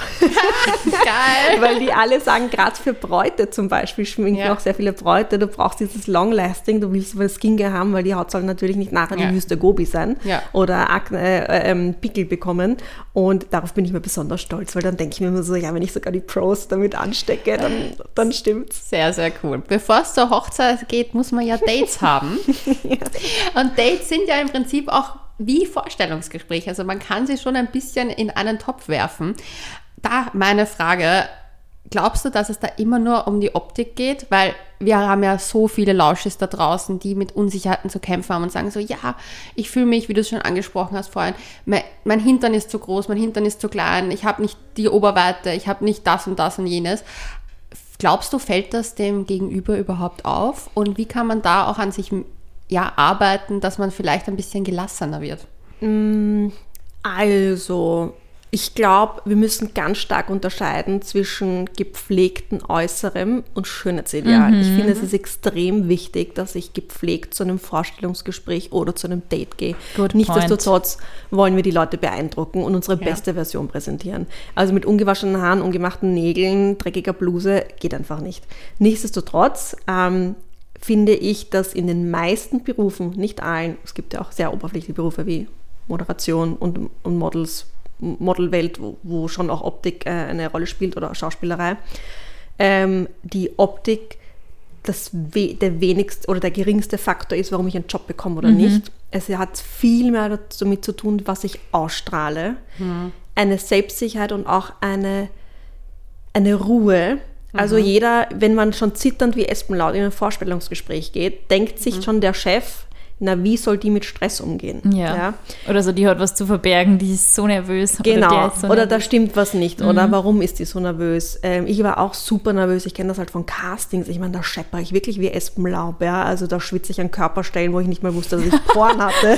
Geil! Weil die alle sagen, gerade für Bräute zum Beispiel, schminken ja. auch sehr viele Bräute, du brauchst dieses Long-Lasting, du willst aber Skincare haben, weil die Haut soll natürlich nicht nachher ja. die Wüste Gobi sein ja. oder Akne, äh, ähm, Pickel bekommen. Und darauf bin ich mir besonders stolz, weil dann denke ich mir immer so, ja, wenn ich sogar die Pros damit anstecke, dann, dann stimmt's. Sehr, sehr cool. Bevor es zur Hochzeit geht, muss man ja Dates haben. ja. Und Dates sind ja im Prinzip auch wie Vorstellungsgespräche. Also man kann sie schon ein bisschen in einen Topf werfen. Da meine Frage, glaubst du, dass es da immer nur um die Optik geht? Weil wir haben ja so viele Lauschis da draußen, die mit Unsicherheiten zu kämpfen haben und sagen so, ja, ich fühle mich, wie du es schon angesprochen hast vorhin, mein, mein Hintern ist zu groß, mein Hintern ist zu klein, ich habe nicht die Oberweite, ich habe nicht das und das und jenes. Glaubst du, fällt das dem Gegenüber überhaupt auf? Und wie kann man da auch an sich ja, arbeiten, dass man vielleicht ein bisschen gelassener wird? Also, ich glaube, wir müssen ganz stark unterscheiden zwischen gepflegtem Äußerem und Schönheitsideal. Mhm. Ich finde, es ist extrem wichtig, dass ich gepflegt zu einem Vorstellungsgespräch oder zu einem Date gehe. Nichtsdestotrotz wollen wir die Leute beeindrucken und unsere ja. beste Version präsentieren. Also mit ungewaschenen Haaren, ungemachten Nägeln, dreckiger Bluse geht einfach nicht. Nichtsdestotrotz ähm, finde ich, dass in den meisten Berufen, nicht allen, es gibt ja auch sehr oberflächliche Berufe wie Moderation und, und Models, Modelwelt, wo, wo schon auch Optik äh, eine Rolle spielt oder Schauspielerei, ähm, die Optik das we- der wenigste oder der geringste Faktor ist, warum ich einen Job bekomme oder mhm. nicht. Es hat viel mehr damit zu tun, was ich ausstrahle, mhm. eine Selbstsicherheit und auch eine, eine Ruhe. Also mhm. jeder, wenn man schon zitternd wie Espenlaub in ein Vorstellungsgespräch geht, denkt sich mhm. schon der Chef, na, wie soll die mit Stress umgehen? Ja. ja. Oder so, die hat was zu verbergen, die ist so nervös. Genau, oder, der ist so oder nervös. da stimmt was nicht, Mhm. oder warum ist die so nervös? Ähm, ich war auch super nervös, ich kenne das halt von Castings, ich meine, da schepper ich wirklich wie Espenlaub, ja, also da schwitze ich an Körperstellen, wo ich nicht mal wusste, dass ich Porn hatte.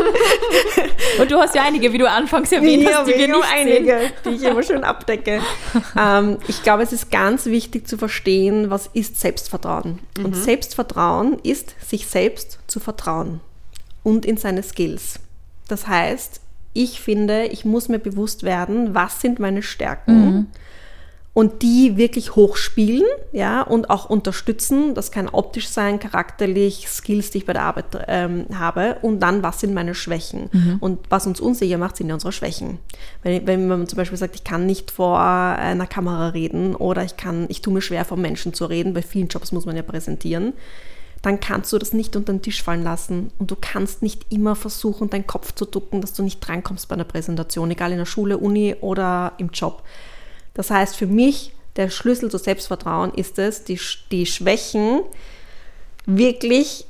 Und du hast ja einige, wie du anfangs erwähnt Ja, hast, die wir nicht einige, sehen. die ich immer schön abdecke. ähm, ich glaube, es ist ganz wichtig zu verstehen, was ist Selbstvertrauen. Mhm. Und Selbstvertrauen ist, sich selbst zu vertrauen und in seine Skills. Das heißt, ich finde, ich muss mir bewusst werden, was sind meine Stärken mhm. und die wirklich hochspielen, ja, und auch unterstützen. Das kann optisch sein, charakterlich, Skills, die ich bei der Arbeit ähm, habe. Und dann, was sind meine Schwächen? Mhm. Und was uns unsicher macht, sind ja unsere Schwächen. Wenn, wenn man zum Beispiel sagt, ich kann nicht vor einer Kamera reden oder ich kann, ich tue mir schwer, vor Menschen zu reden, bei vielen Jobs muss man ja präsentieren, dann kannst du das nicht unter den Tisch fallen lassen und du kannst nicht immer versuchen, deinen Kopf zu ducken, dass du nicht drankommst bei einer Präsentation, egal in der Schule, Uni oder im Job. Das heißt, für mich, der Schlüssel zu Selbstvertrauen ist es, die, die Schwächen wirklich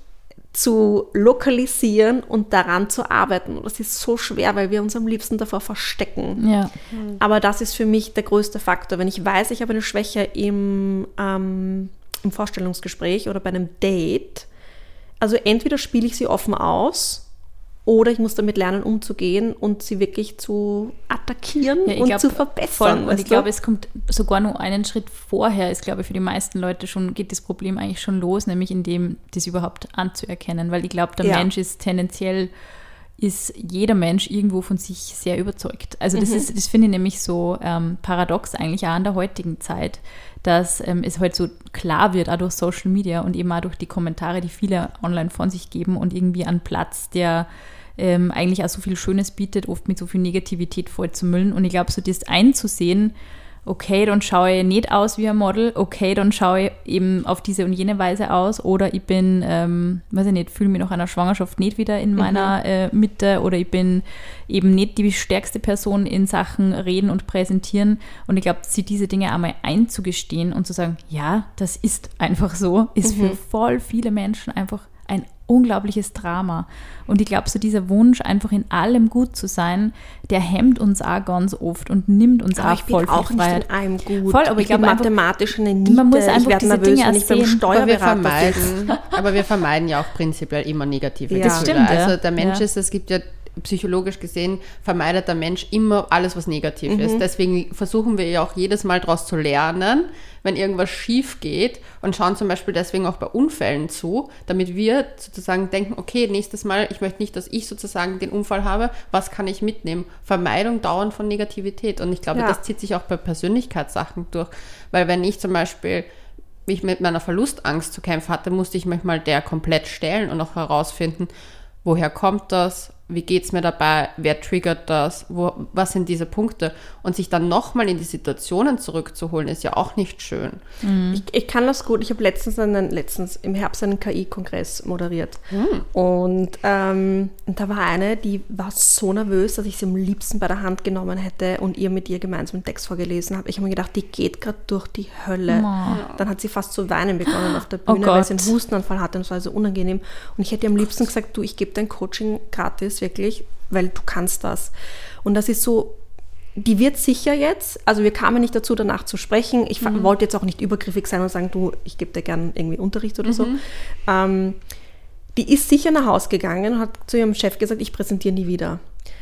zu lokalisieren und daran zu arbeiten. Und das ist so schwer, weil wir uns am liebsten davor verstecken. Ja. Aber das ist für mich der größte Faktor. Wenn ich weiß, ich habe eine Schwäche im ähm, im Vorstellungsgespräch oder bei einem Date, also entweder spiele ich sie offen aus oder ich muss damit lernen, umzugehen und sie wirklich zu attackieren ja, und glaub, zu verbessern. Voll, und ich glaube, es kommt sogar nur einen Schritt vorher, ist, glaube ich, für die meisten Leute schon, geht das Problem eigentlich schon los, nämlich indem das überhaupt anzuerkennen, weil ich glaube, der ja. Mensch ist tendenziell, ist jeder Mensch irgendwo von sich sehr überzeugt. Also das, mhm. ist, das finde ich nämlich so ähm, paradox eigentlich auch an der heutigen Zeit, dass ähm, es halt so klar wird, auch durch Social Media und eben auch durch die Kommentare, die viele online von sich geben und irgendwie an Platz, der ähm, eigentlich auch so viel Schönes bietet, oft mit so viel Negativität vollzumüllen. Und ich glaube, so das einzusehen, okay, dann schaue ich nicht aus wie ein Model, okay, dann schaue ich eben auf diese und jene Weise aus oder ich bin, ähm, weiß ich nicht, fühle mich nach einer Schwangerschaft nicht wieder in meiner mhm. äh, Mitte oder ich bin eben nicht die stärkste Person in Sachen Reden und Präsentieren und ich glaube, sie diese Dinge einmal einzugestehen und zu sagen, ja, das ist einfach so, ist mhm. für voll viele Menschen einfach ein unglaubliches Drama. Und ich glaube, so dieser Wunsch, einfach in allem gut zu sein, der hemmt uns auch ganz oft und nimmt uns aber auch voll viel auch Freiheit. Ich bin auch nicht in allem gut. Voll, aber ich, ich glaube bin mathematisch eine Niete. Man muss einfach ich werde diese nervös, Dinge wenn ich beim Steuerberater aber wir, vermeiden, aber wir vermeiden ja auch prinzipiell immer negative ja. Gefühle. Das stimmt, ja. Also der Mensch ja. ist, es gibt ja psychologisch gesehen, vermeidet der Mensch immer alles, was negativ mhm. ist. Deswegen versuchen wir ja auch jedes Mal daraus zu lernen, wenn irgendwas schief geht und schauen zum Beispiel deswegen auch bei Unfällen zu, damit wir sozusagen denken, okay, nächstes Mal, ich möchte nicht, dass ich sozusagen den Unfall habe, was kann ich mitnehmen? Vermeidung dauernd von Negativität. Und ich glaube, ja. das zieht sich auch bei Persönlichkeitssachen durch, weil wenn ich zum Beispiel wie ich mit meiner Verlustangst zu kämpfen hatte, musste ich mich mal der komplett stellen und auch herausfinden, woher kommt das? Wie geht es mir dabei? Wer triggert das? Wo, was sind diese Punkte? Und sich dann nochmal in die Situationen zurückzuholen, ist ja auch nicht schön. Mhm. Ich, ich kann das gut. Ich habe letztens, einen, letztens im Herbst einen K I-Kongress moderiert. Mhm. Und, ähm, und da war eine, die war so nervös, dass ich sie am liebsten bei der Hand genommen hätte und ihr mit ihr gemeinsam einen Text vorgelesen habe. Ich habe mir gedacht, die geht gerade durch die Hölle. Oh. Dann hat sie fast zu weinen begonnen auf der Bühne, oh weil sie einen Hustenanfall hatte und es war so unangenehm. Und ich hätte ihr am liebsten gesagt, du, ich gebe dein Coaching gratis, wirklich, weil du kannst das. Und das ist so, die wird sicher jetzt, also wir kamen nicht dazu, danach zu sprechen. Ich mhm. wollte jetzt auch nicht übergriffig sein und sagen, du, ich gebe dir gern irgendwie Unterricht oder mhm. so. Ähm, die ist sicher nach Hause gegangen und hat zu ihrem Chef gesagt, ich präsentiere nie wieder.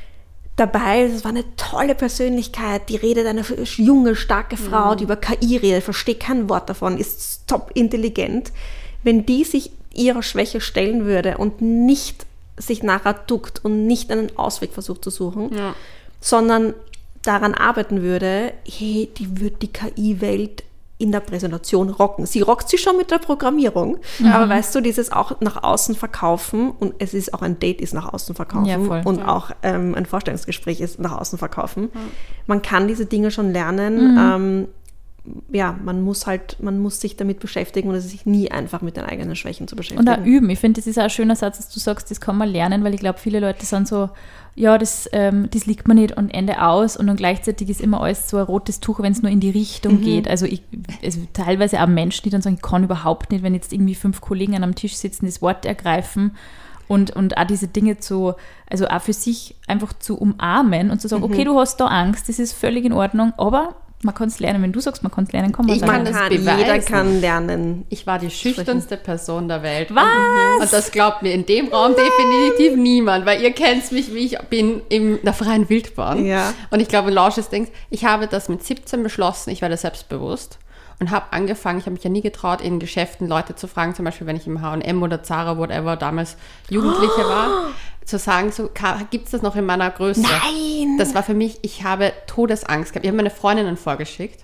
Dabei, es war eine tolle Persönlichkeit, die redet, eine junge, starke Frau, mhm. die über K I redet, versteht kein Wort davon, ist top intelligent. Wenn die sich ihrer Schwäche stellen würde und nicht sich nachher duckt und nicht einen Ausweg versucht zu suchen, ja. sondern daran arbeiten würde, hey, die wird die K I-Welt in der Präsentation rocken. Sie rockt sie schon mit der Programmierung, mhm. aber weißt du, dieses auch nach außen verkaufen und es ist auch ein Date ist nach außen verkaufen ja, voll, und ja. auch ähm, ein Vorstellungsgespräch ist nach außen verkaufen. Mhm. Man kann diese Dinge schon lernen, mhm. ähm, ja, man muss halt, man muss sich damit beschäftigen und es ist sich nie einfach mit den eigenen Schwächen zu beschäftigen. Und auch üben. Ich finde, das ist auch ein schöner Satz, dass du sagst, das kann man lernen, weil ich glaube, viele Leute sind so, ja, das, ähm, das liegt mir nicht und Ende aus und dann gleichzeitig ist immer alles so ein rotes Tuch, wenn es nur in die Richtung mhm. geht. Also, ich, also teilweise auch Menschen, die dann sagen, ich kann überhaupt nicht, wenn jetzt irgendwie fünf Kollegen an einem Tisch sitzen, das Wort ergreifen Und, und auch diese Dinge zu, also auch für sich einfach zu umarmen und zu sagen, mhm. okay, du hast da Angst, das ist völlig in Ordnung, aber man kann es lernen. Wenn du sagst, man kann es lernen, kann man ich sagen. Kann das kann, jeder kann lernen. Ich war die schüchternste Person der Welt. Was? Und das glaubt mir in dem Raum Was? definitiv niemand, weil ihr kennt mich, wie ich bin in der freien Wildbahn. Ja. Und ich glaube, Lausches denkt, ich habe das mit siebzehn beschlossen, ich werde selbstbewusst und habe angefangen, ich habe mich ja nie getraut, in Geschäften Leute zu fragen, zum Beispiel, wenn ich im H und M oder Zara, whatever, damals Jugendliche oh. war, zu sagen, so, gibt es das noch in meiner Größe? Nein! Das war für mich, ich habe Todesangst gehabt. Ich habe meine Freundinnen vorgeschickt.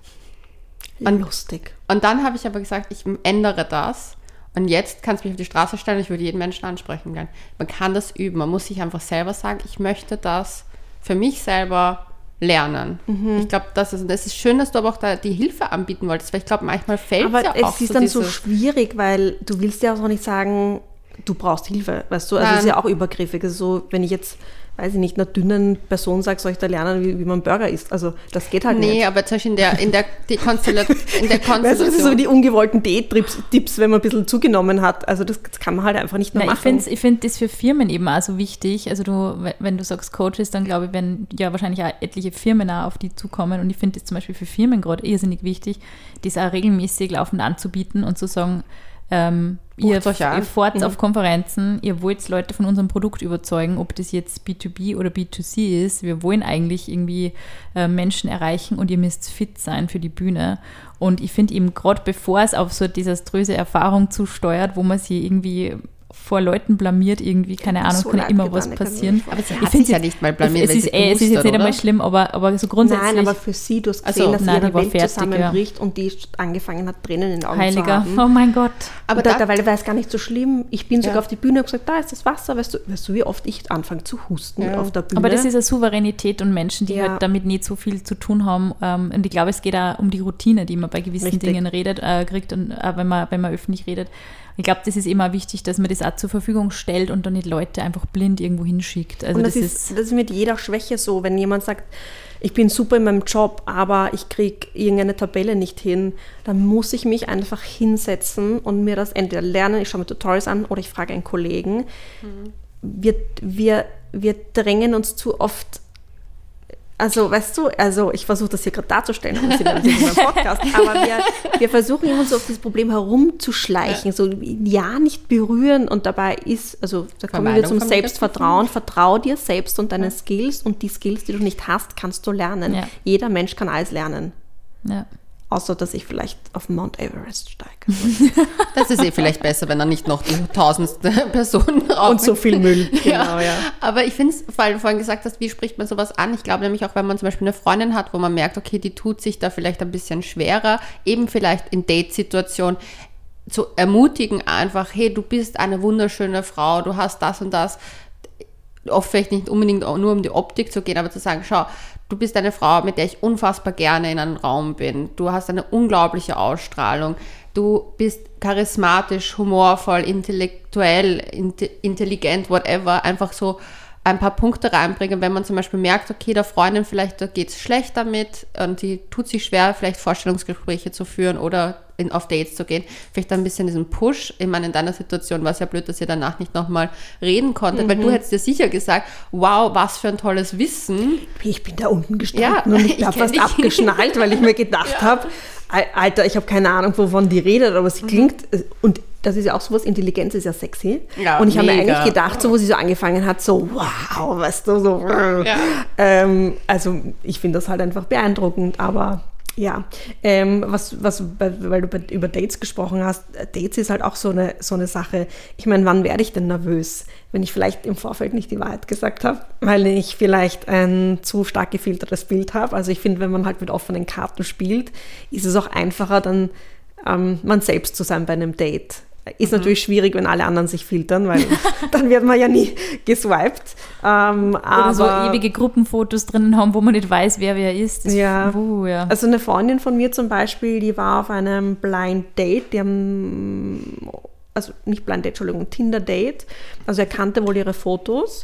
Und, Lustig. Und dann habe ich aber gesagt, ich ändere das. Und jetzt kannst du mich auf die Straße stellen und ich würde jeden Menschen ansprechen können. Man kann das üben. Man muss sich einfach selber sagen, ich möchte das für mich selber lernen. Mhm. Ich glaube, das ist, das ist schön, dass du aber auch da die Hilfe anbieten wolltest, weil ich glaube, manchmal fällt es ja auch Aber es ist so dann so schwierig, weil du willst ja auch nicht sagen, du brauchst Hilfe, weißt du? Also es ist ja auch übergriffig. Also so, wenn ich jetzt, weiß ich nicht, einer dünnen Person sage, soll ich da lernen, wie, wie man Burger isst? Also das geht halt nee, nicht. Nee, aber zum Beispiel in der, in der, die Konstellation, in der Konstellation. Weißt du, das ist so die ungewollten Diät-Tipps, wenn man ein bisschen zugenommen hat. Also das, das kann man halt einfach nicht nur Na, machen. Ich finde das für Firmen eben auch so wichtig. Also du, wenn du sagst Coaches, dann glaube ich, werden ja wahrscheinlich auch etliche Firmen auch auf die zukommen. Und ich finde das zum Beispiel für Firmen gerade irrsinnig wichtig, das auch regelmäßig laufend anzubieten und zu sagen, Ähm, ihr, ihr fahrt mhm. auf Konferenzen, ihr wollt Leute von unserem Produkt überzeugen, ob das jetzt B zwei B oder B zwei C ist. Wir wollen eigentlich irgendwie äh, Menschen erreichen und ihr müsst fit sein für die Bühne. Und ich finde eben gerade bevor es auf so eine desaströse Erfahrung zusteuert, wo man sich irgendwie vor Leuten blamiert, irgendwie, keine Ahnung, so kann ja immer was passieren. Aber sie hat sich ja nicht mal blamiert, es ist, ey, es ist jetzt nicht einmal schlimm, aber, aber so grundsätzlich... Nein, aber für sie, du hast gesehen, also, dass nein, ihre Welt fertig, zusammenbricht ja. und die angefangen hat, Tränen in den Augen Heiliger. zu haben. Oh mein Gott. Aber da, dabei war es gar nicht so schlimm. Ich bin sogar ja. auf die Bühne und gesagt, da ist das Wasser. Weißt du, weißt du, wie oft ich anfange zu husten ja. auf der Bühne? Aber das ist eine Souveränität und Menschen, die ja. halt damit nicht so viel zu tun haben. Und ich glaube, es geht auch um die Routine, die man bei gewissen Richtig. Dingen redet, äh, kriegt, und äh, wenn man, wenn man öffentlich redet. Ich glaube, das ist immer wichtig, dass man das auch zur Verfügung stellt und dann nicht Leute einfach blind irgendwo hinschickt. Also und das, das, ist, das ist mit jeder Schwäche so. Wenn jemand sagt, ich bin super in meinem Job, aber ich kriege irgendeine Tabelle nicht hin, dann muss ich mich einfach hinsetzen und mir das entweder lernen, ich schaue mir Tutorials an oder ich frage einen Kollegen. Mhm. Wir, wir, wir drängen uns zu oft. Also, weißt du, also ich versuche das hier gerade darzustellen, das ist in meinem Podcast, aber wir, wir versuchen immer so auf das Problem herumzuschleichen, ja. so ja, nicht berühren und dabei ist, also da kommen wir zum Selbstvertrauen, vertrau dir selbst und deine ja. Skills und die Skills, die du nicht hast, kannst du lernen. Ja. Jeder Mensch kann alles lernen. Ja. Außer, dass ich vielleicht auf Mount Everest steige. Das ist eh vielleicht besser, wenn er nicht noch die tausendste Person raucht. Und so viel Müll. Genau, ja. Aber ich finde es, weil du vorhin gesagt hast, wie spricht man sowas an? Ich glaube nämlich auch, wenn man zum Beispiel eine Freundin hat, wo man merkt, okay, die tut sich da vielleicht ein bisschen schwerer, eben vielleicht in Date-Situationen zu ermutigen einfach, hey, du bist eine wunderschöne Frau, du hast das und das. Oft vielleicht nicht unbedingt nur um die Optik zu gehen, aber zu sagen, schau, du bist eine Frau, mit der ich unfassbar gerne in einem Raum bin. Du hast eine unglaubliche Ausstrahlung. Du bist charismatisch, humorvoll, intellektuell, int- intelligent, whatever. Einfach so ein paar Punkte reinbringen, wenn man zum Beispiel merkt, okay, der Freundin vielleicht, da geht es schlecht damit und die tut sich schwer, vielleicht Vorstellungsgespräche zu führen oder in, auf Dates zu gehen. Vielleicht ein bisschen diesen Push. Ich meine, in deiner Situation war es ja blöd, dass ihr danach nicht nochmal reden konntet, mhm. weil du hättest dir sicher gesagt, wow, was für ein tolles Wissen. Ich bin da unten gestanden ja, und ich war fast abgeschnallt, weil ich mir gedacht ja. habe, Alter, ich habe keine Ahnung, wovon die redet, aber sie mhm. klingt, und das ist ja auch sowas, Intelligenz ist ja sexy. Ja, und ich habe mir eigentlich gedacht, so wo sie so angefangen hat, so wow, weißt du, so. Ja. Ähm, also ich finde das halt einfach beeindruckend, aber ja, ähm, was, was, weil du über Dates gesprochen hast, Dates ist halt auch so eine, so eine Sache. Ich meine, wann werde ich denn nervös, wenn ich vielleicht im Vorfeld nicht die Wahrheit gesagt habe, weil ich vielleicht ein zu stark gefiltertes Bild habe. Also ich finde, wenn man halt mit offenen Karten spielt, ist es auch einfacher, dann ähm, man selbst zu sein bei einem Date. Ist mhm. natürlich schwierig, wenn alle anderen sich filtern, weil dann wird man ja nie geswiped. Ähm, Oder aber so ewige Gruppenfotos drinnen haben, wo man nicht weiß, wer wer ist. Das ja. Uh, ja. Also eine Freundin von mir zum Beispiel, die war auf einem Blind Date, die haben, also nicht Blind Date, Entschuldigung, Tinder Date. Also er kannte wohl ihre Fotos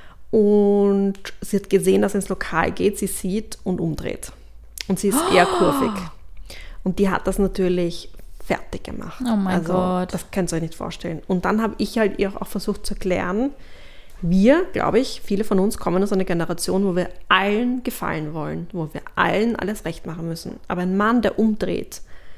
und sie hat gesehen, dass er ins Lokal geht, sie sieht und umdreht. Und sie ist eher kurvig. Und die hat das natürlich fertig gemacht. Oh mein also, Gott. Das könnt ihr euch nicht vorstellen. Und dann habe ich halt ihr auch versucht zu erklären, wir, glaube ich, viele von uns kommen aus einer Generation, wo wir allen gefallen wollen, wo wir allen alles recht machen müssen. Aber ein Mann, der umdreht,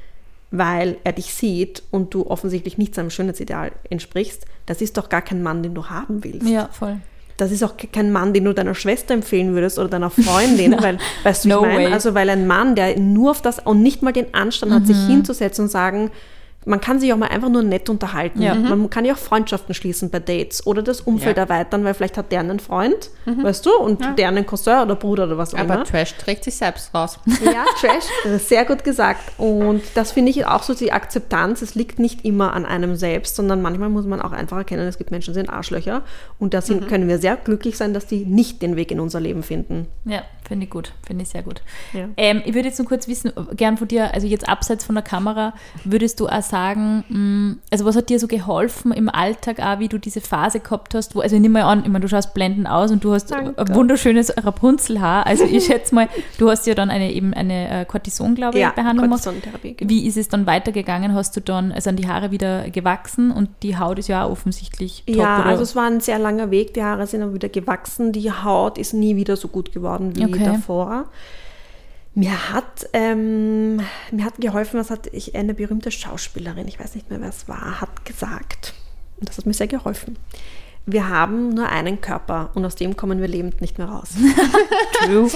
weil er dich sieht und du offensichtlich nicht seinem Schönheitsideal entsprichst, das ist doch gar kein Mann, den du haben willst. Ja, voll. Das ist auch kein Mann, den du deiner Schwester empfehlen würdest oder deiner Freundin, weil, weißt du, No ich meine, way. also weil ein Mann, der nur auf das und nicht mal den Anstand hat, sich hinzusetzen und sagen, man kann sich auch mal einfach nur nett unterhalten. Ja. Man kann ja auch Freundschaften schließen bei Dates oder das Umfeld Ja. erweitern, weil vielleicht hat der einen Freund, weißt du, und Ja. der einen Cousin oder Bruder oder was auch Aber immer. Trash trägt sich selbst raus. Ja, Trash, das ist sehr gut gesagt. Und das finde ich auch so die Akzeptanz. Es liegt nicht immer an einem selbst, sondern manchmal muss man auch einfach erkennen, es gibt Menschen, die sind Arschlöcher. Und da sind, können wir sehr glücklich sein, dass die nicht den Weg in unser Leben finden. Ja, finde ich gut. Finde ich sehr gut. Ja. Ähm, ich würde jetzt nur kurz wissen, gern von dir, also jetzt abseits von der Kamera, würdest du auch sagen, mh, also was hat dir so geholfen im Alltag auch, wie du diese Phase gehabt hast, wo, also ich nehme mal an, ich meine, du schaust blendend aus und du hast Danke. ein wunderschönes Rapunzelhaar, also ich schätze mal, du hast ja dann eine eben eine äh, Cortison, glaube ich, Ja, Behandlung gemacht. Cortisontherapie, genau. Wie ist es dann weitergegangen? Hast du dann, also sind die Haare wieder gewachsen und die Haut ist ja auch offensichtlich top, Ja, oder? also es war ein sehr langer Weg. Die Haare sind aber wieder gewachsen. Die Haut ist nie wieder so gut geworden wie Okay. davor. Mir hat, ähm, mir hat geholfen, was hat ich, eine berühmte Schauspielerin, ich weiß nicht mehr, wer es war, hat gesagt. Und das hat mir sehr geholfen. Wir haben nur einen Körper und aus dem kommen wir lebend nicht mehr raus. True.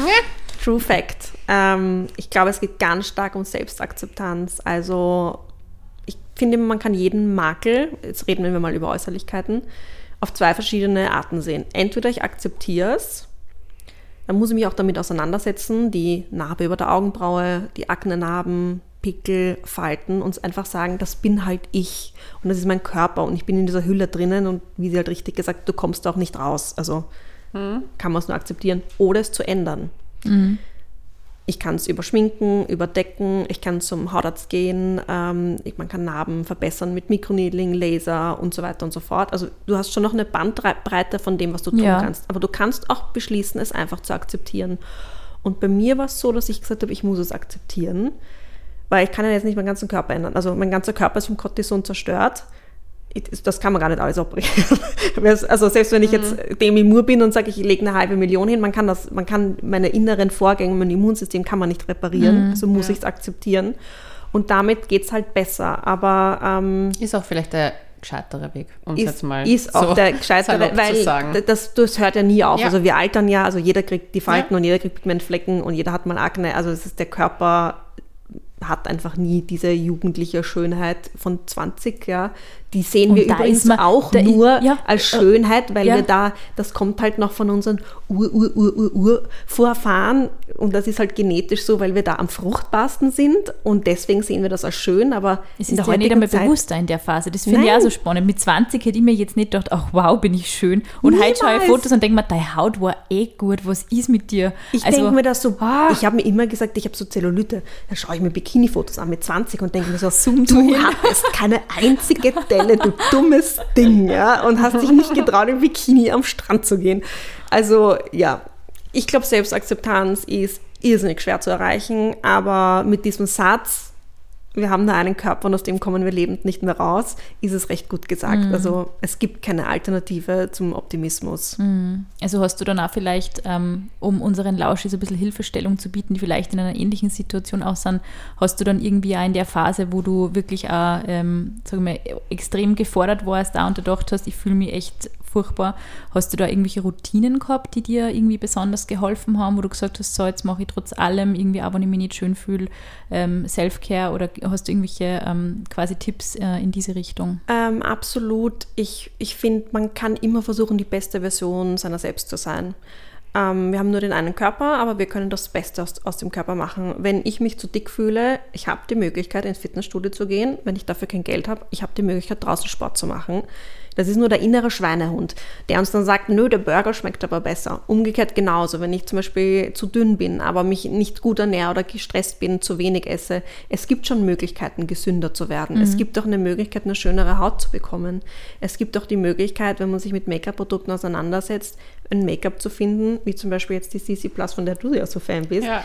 True Fact. Ähm, ich glaube, es geht ganz stark um Selbstakzeptanz. Also ich finde, man kann jeden Makel, jetzt reden wir mal über Äußerlichkeiten, auf zwei verschiedene Arten sehen. Entweder ich akzeptiere es, dann muss ich mich auch damit auseinandersetzen, die Narbe über der Augenbraue, die Aknenarben, Pickel, Falten und einfach sagen, das bin halt ich und das ist mein Körper und ich bin in dieser Hülle drinnen und wie sie halt richtig gesagt, du kommst auch nicht raus. Also hm. kann man es nur akzeptieren oder es zu ändern. Mhm. Ich kann es überschminken, überdecken, ich kann zum Hautarzt gehen, ähm, ich, man kann Narben verbessern mit Mikroneedling, Laser und so weiter und so fort. Also du hast schon noch eine Bandbreite von dem, was du tun Ja. kannst. Aber du kannst auch beschließen, es einfach zu akzeptieren. Und bei mir war es so, dass ich gesagt habe, ich muss es akzeptieren, weil ich kann ja jetzt nicht meinen ganzen Körper ändern. Also mein ganzer Körper ist vom Cortison zerstört. Ich, das kann man gar nicht alles operieren. Also selbst wenn ich jetzt Demi Moore bin und sage, ich lege eine halbe Million hin, man kann das, man kann meine inneren Vorgänge, mein Immunsystem kann man nicht reparieren, Mhm, also muss ja. ich es akzeptieren. Und damit geht es halt besser. Aber ähm, Ist auch vielleicht der gescheitere Weg, um es ist, jetzt mal ist auch so der gescheitere, salopp zu weil sagen. das, das hört ja nie auf. Ja. Also wir altern ja, also jeder kriegt die Falten Ja. und jeder kriegt Pigmentflecken und jeder hat mal Akne. Also es ist der Körper hat einfach nie diese jugendliche Schönheit von zwanzig, ja. Die sehen Und wir da übrigens ist man- auch da i- nur ja, als äh, Schönheit, weil ja. wir da, das kommt halt noch von unseren Ur, Ur, Ur, Ur, Ur Vorfahren und das ist halt genetisch so, weil wir da am fruchtbarsten sind und deswegen sehen wir das als schön, aber Es in ist der ja nicht heutigen einmal Zeit, bewusst in der Phase. Das finde ich Nein. auch so spannend. Mit zwanzig hätte ich mir jetzt nicht gedacht, ach wow, bin ich schön. Und heute schaue ich Niemals. Fotos und denke mir, deine Haut war eh gut, was ist mit dir? Ich Also, denke mir das so, ah. ich habe mir immer gesagt, ich habe so Zellulite. Da schaue ich mir Bikini-Fotos an mit zwanzig und denke mir so, Zoom du du hin. hattest keine einzige Delle, du dummes Ding, ja, und hast dich nicht getraut, im Bikini am Strand zu gehen. Also, ja, ich glaube, Selbstakzeptanz ist irrsinnig schwer zu erreichen, aber mit diesem Satz, wir haben nur einen Körper und aus dem kommen wir lebend nicht mehr raus, ist es recht gut gesagt. Also es gibt keine Alternative zum Optimismus. also hast du dann auch vielleicht, ähm, um unseren Lauschis ein bisschen Hilfestellung zu bieten, die vielleicht in einer ähnlichen Situation auch sind, hast du dann irgendwie auch in der Phase, wo du wirklich auch, ähm, sagen wir, extrem gefordert warst, da und gedacht hast, ich fühle mich echt furchtbar. Hast du da irgendwelche Routinen gehabt, die dir irgendwie besonders geholfen haben, wo du gesagt hast, so jetzt mache ich trotz allem irgendwie, auch wenn ich mich nicht schön fühle, ähm, Self-Care oder hast du irgendwelche ähm, quasi Tipps äh, in diese Richtung? Ähm, absolut. Ich, ich finde, man kann immer versuchen, die beste Version seiner selbst zu sein. Ähm, wir haben nur den einen Körper, aber wir können das Beste aus, aus dem Körper machen. Wenn ich mich zu dick fühle, ich habe die Möglichkeit, ins Fitnessstudio zu gehen. Wenn ich dafür kein Geld habe, ich habe die Möglichkeit, draußen Sport zu machen. Das ist nur der innere Schweinehund, der uns dann sagt, nö, der Burger schmeckt aber besser. Umgekehrt genauso, wenn ich zum Beispiel zu dünn bin, aber mich nicht gut ernähre oder gestresst bin, zu wenig esse. Es gibt schon Möglichkeiten, gesünder zu werden. Mhm. Es gibt auch eine Möglichkeit, eine schönere Haut zu bekommen. Es gibt auch die Möglichkeit, wenn man sich mit Make-up-Produkten auseinandersetzt, ein Make-up zu finden, wie zum Beispiel jetzt die C C Plus, von der du ja so Fan bist, Ja.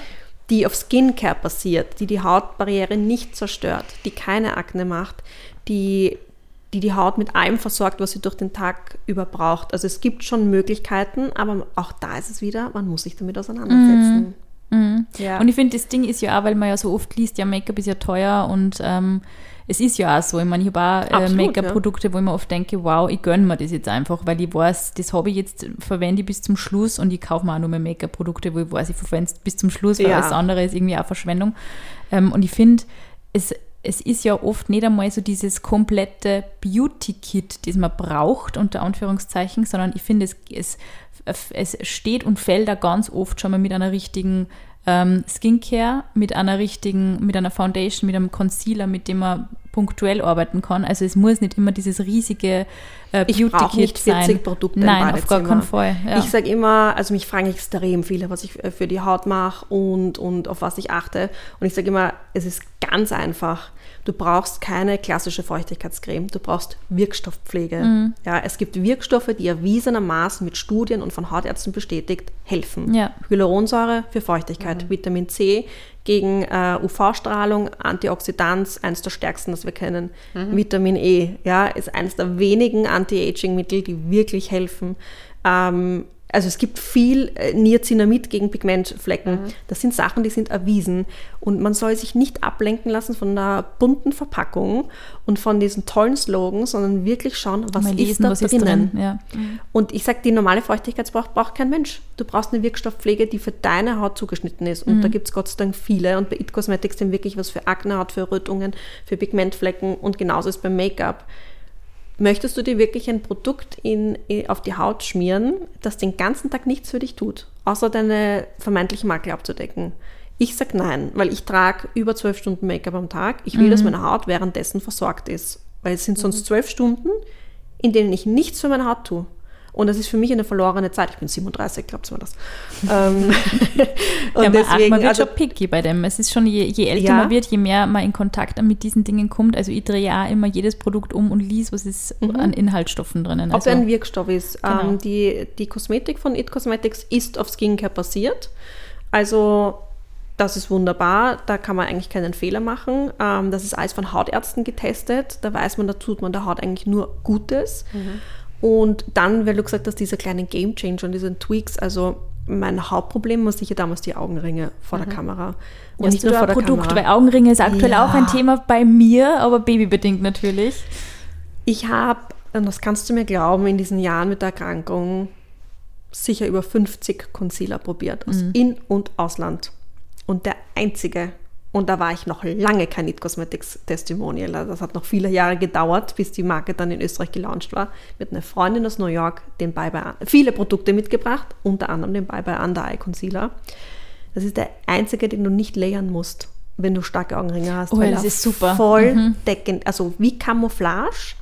die auf Skincare basiert, die die Hautbarriere nicht zerstört, die keine Akne macht, die die die Haut mit allem versorgt, was sie durch den Tag über braucht. Also es gibt schon Möglichkeiten, aber auch da ist es wieder, man muss sich damit auseinandersetzen. Mhm. Mhm. Ja. Und ich finde, das Ding ist ja auch, weil man ja so oft liest, ja, Make-up ist ja teuer und ähm, es ist ja auch so. Ich meine, ich habe auch äh, Make-up-Produkte, ja. wo ich mir oft denke, wow, ich gönne mir das jetzt einfach, weil ich weiß, das habe ich jetzt, verwende ich bis zum Schluss und ich kaufe mir auch nur mehr Make-up-Produkte, wo ich weiß, ich verwende es bis zum Schluss, weil ja. alles andere ist irgendwie auch Verschwendung. Ähm, und ich finde, es Es ist ja oft nicht einmal so dieses komplette Beauty-Kit, das man braucht, unter Anführungszeichen, sondern ich finde, es, es, es steht und fällt da ganz oft schon mal mit einer richtigen ähm, Skincare, mit einer richtigen, mit einer Foundation, mit einem Concealer, mit dem man punktuell arbeiten kann. Also es muss nicht immer dieses riesige äh, Beauty-Kit sein. Ich brauche nicht vierzig Produkte Nein, im auf gar keinen Fall. Ja. Ich sage immer, also mich fragen extrem viele, was ich für die Haut mache und, und auf was ich achte. Und ich sage immer, es ist ganz einfach. Du brauchst keine klassische Feuchtigkeitscreme, du brauchst Wirkstoffpflege. Mhm. Ja, es gibt Wirkstoffe, die erwiesenermaßen mit Studien und von Hautärzten bestätigt helfen. Ja. Hyaluronsäure für Feuchtigkeit, mhm. Vitamin C gegen äh, U V-Strahlung, Antioxidant, eines der stärksten, das wir kennen. Mhm. Vitamin E, ja, ist eines der wenigen Anti-Aging-Mittel, die wirklich helfen. Ähm, Also es gibt viel äh, Niacinamid gegen Pigmentflecken. Mhm. Das sind Sachen, die sind erwiesen. Und man soll sich nicht ablenken lassen von einer bunten Verpackung und von diesen tollen Slogans, sondern wirklich schauen, was Mal ist lesen, da was drinnen. Ist drin. Ja. Mhm. Und ich sage, die normale Feuchtigkeitsbrauch braucht kein Mensch. Du brauchst eine Wirkstoffpflege, die für deine Haut zugeschnitten ist. Und mhm. da gibt es Gott sei Dank viele. Und bei It Cosmetics sind wirklich was für Aknehaut, für Rötungen, für Pigmentflecken. Und genauso ist beim Make-up. Möchtest du dir wirklich ein Produkt in, in, auf die Haut schmieren, das den ganzen Tag nichts für dich tut, außer deine vermeintlichen Makel abzudecken? Ich sage nein, weil ich trage über zwölf Stunden Make-up am Tag. Ich will, mhm. dass meine Haut währenddessen versorgt ist, weil es sind sonst zwölf mhm. Stunden, in denen ich nichts für meine Haut tue. Und das ist für mich eine verlorene Zeit. Ich bin siebenunddreißig, glaubst du mir das? ähm, und ja, man, deswegen, man wird also, schon picky bei dem. Es ist schon, je, je älter ja. man wird, je mehr man in Kontakt mit diesen Dingen kommt. Also ich drehe ja immer jedes Produkt um und lese, was ist mhm. an Inhaltsstoffen drinnen. Ob also, ein Wirkstoff ist. Genau. Ähm, die, die Kosmetik von It Cosmetics ist auf Skincare basiert. Also das ist wunderbar, da kann man eigentlich keinen Fehler machen. Ähm, das ist alles von Hautärzten getestet. Da weiß man, da tut man der Haut eigentlich nur Gutes. Mhm. Und dann, weil du gesagt hast, diese kleinen Game Changer und diese Tweaks, also mein Hauptproblem war sicher damals die Augenringe vor mhm. der Kamera. Und ja, nicht nur vor der Produkt, Kamera. Weil Augenringe ist aktuell ja. auch ein Thema bei mir, aber babybedingt natürlich. Ich habe, und das kannst du mir glauben, in diesen Jahren mit der Erkrankung sicher über fünfzig Concealer probiert, aus mhm. In- und Ausland. Und der einzige, und da war ich noch lange kein It Cosmetics Testimonial, also das hat noch viele Jahre gedauert, bis die Marke dann in Österreich gelauncht war, mit einer Freundin aus New York den Bye Bye viele Produkte mitgebracht, unter anderem den Bye Bye Under Eye Concealer. Das ist der einzige, den du nicht layern musst, wenn du starke Augenringe hast. Oh, weil das ist super. Voll mhm. deckend, also wie Camouflage,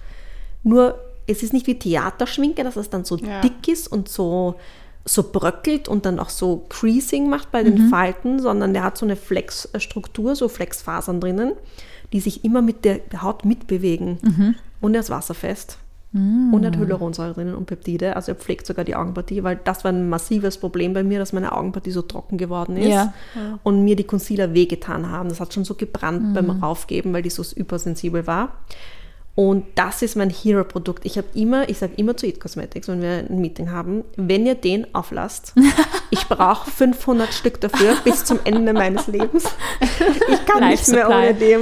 nur es ist nicht wie Theaterschminke, dass es dann so ja. dick ist und so so bröckelt und dann auch so Creasing macht bei den mhm. Falten, sondern der hat so eine Flexstruktur, so Flexfasern drinnen, die sich immer mit der Haut mitbewegen. Mhm. Und er ist wasserfest. Mhm. Und er hat Hyaluronsäure drinnen und Peptide, also er pflegt sogar die Augenpartie, weil das war ein massives Problem bei mir, dass meine Augenpartie so trocken geworden ist ja. und mir die Concealer wehgetan haben. Das hat schon so gebrannt mhm. beim Raufgeben, weil die so übersensibel war. Und das ist mein Hero-Produkt. Ich habe immer, ich sage immer zu It Cosmetics, wenn wir ein Meeting haben, wenn ihr den auflasst, ich brauche fünfhundert Stück dafür bis zum Ende meines Lebens. Ich kann Life nicht mehr Supply. ohne dem.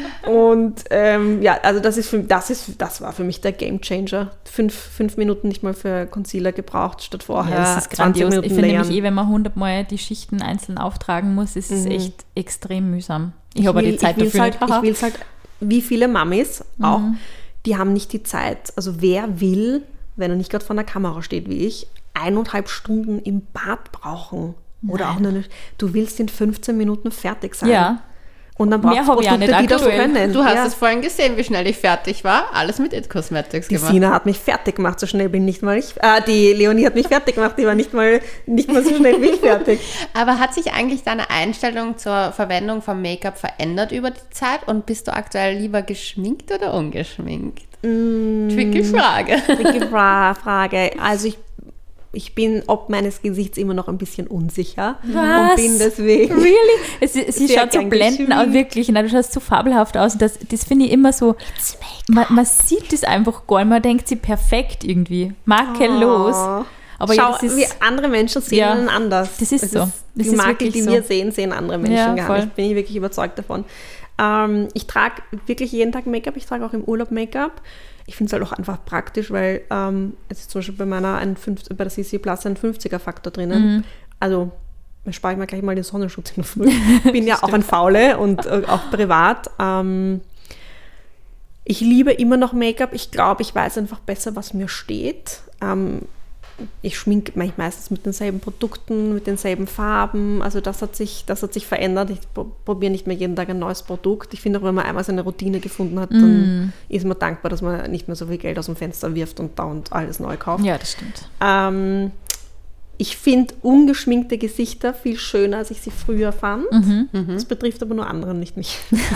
Und ähm, ja, also das ist, für, das ist, das war für mich der Game Changer. Fünf, fünf Minuten nicht mal für Concealer gebraucht statt vorher. Ja, das ist grandios. Ich finde nämlich eh, wenn man hundertmal die Schichten einzeln auftragen muss, ist es mhm. echt extrem mühsam. Ich, ich habe die Zeit ich dafür halt, nicht. Ich will es halt, wie viele Mamis auch, mhm. die haben nicht die Zeit. Also wer will, wenn er nicht gerade vor der Kamera steht wie ich, eineinhalb Stunden im Bad brauchen? Oder Nein. auch nur eine, du willst in fünfzehn Minuten fertig sein. Ja. Und dann brauchst du Produkte, die das können. Du hast ja. es vorhin gesehen, wie schnell ich fertig war. Alles mit It Cosmetics die gemacht. Die Sina hat mich fertig gemacht, so schnell bin nicht mal ich. Äh, die Leonie hat mich fertig gemacht, die war nicht mal, nicht mal so schnell wie ich fertig. Aber hat sich eigentlich deine Einstellung zur Verwendung von Make-up verändert über die Zeit? Und bist du aktuell lieber geschminkt oder ungeschminkt? Mm. Tricky Frage. Tricky Frage. Also ich ich bin ob meines Gesichts immer noch ein bisschen unsicher. Was? Und bin deswegen Really? Es, sie schaut so blendend aus, wirklich. Nein, du schaust so fabelhaft aus. Und das, das finde ich immer so, man, man sieht das einfach gar nicht. Man denkt sie perfekt irgendwie. Makellos. Oh. Aber Schau, ja, das ist, wie andere Menschen sehen ja, einen anders. Das ist es so. Ist, das die ist Makel, die so. wir sehen, sehen andere Menschen ja, gar voll. nicht. Bin ich wirklich überzeugt davon. Ähm, ich trage wirklich jeden Tag Make-up. Ich trage auch im Urlaub Make-up. Ich finde es halt auch einfach praktisch, weil ähm, es ist zum Beispiel bei meiner ein fünfzig, bei der C C Plus ein fünfziger-Faktor drinnen. Mhm. Also da spare ich mir gleich mal den Sonnenschutz in der Früh. Ich bin ja auch ein Faule und äh, auch privat. Ähm, ich liebe immer noch Make-up. Ich glaube, ich weiß einfach besser, was mir steht. Ähm, ich schminke mich meistens mit denselben Produkten, mit denselben Farben. Also das hat sich, das hat sich verändert. Ich probiere nicht mehr jeden Tag ein neues Produkt. Ich finde auch, wenn man einmal seine Routine gefunden hat, mm. dann ist man dankbar, dass man nicht mehr so viel Geld aus dem Fenster wirft und dauernd alles neu kauft. Ja, das stimmt. Ähm, ich finde ungeschminkte Gesichter viel schöner, als ich sie früher fand. Mhm. Das betrifft aber nur andere, nicht mich.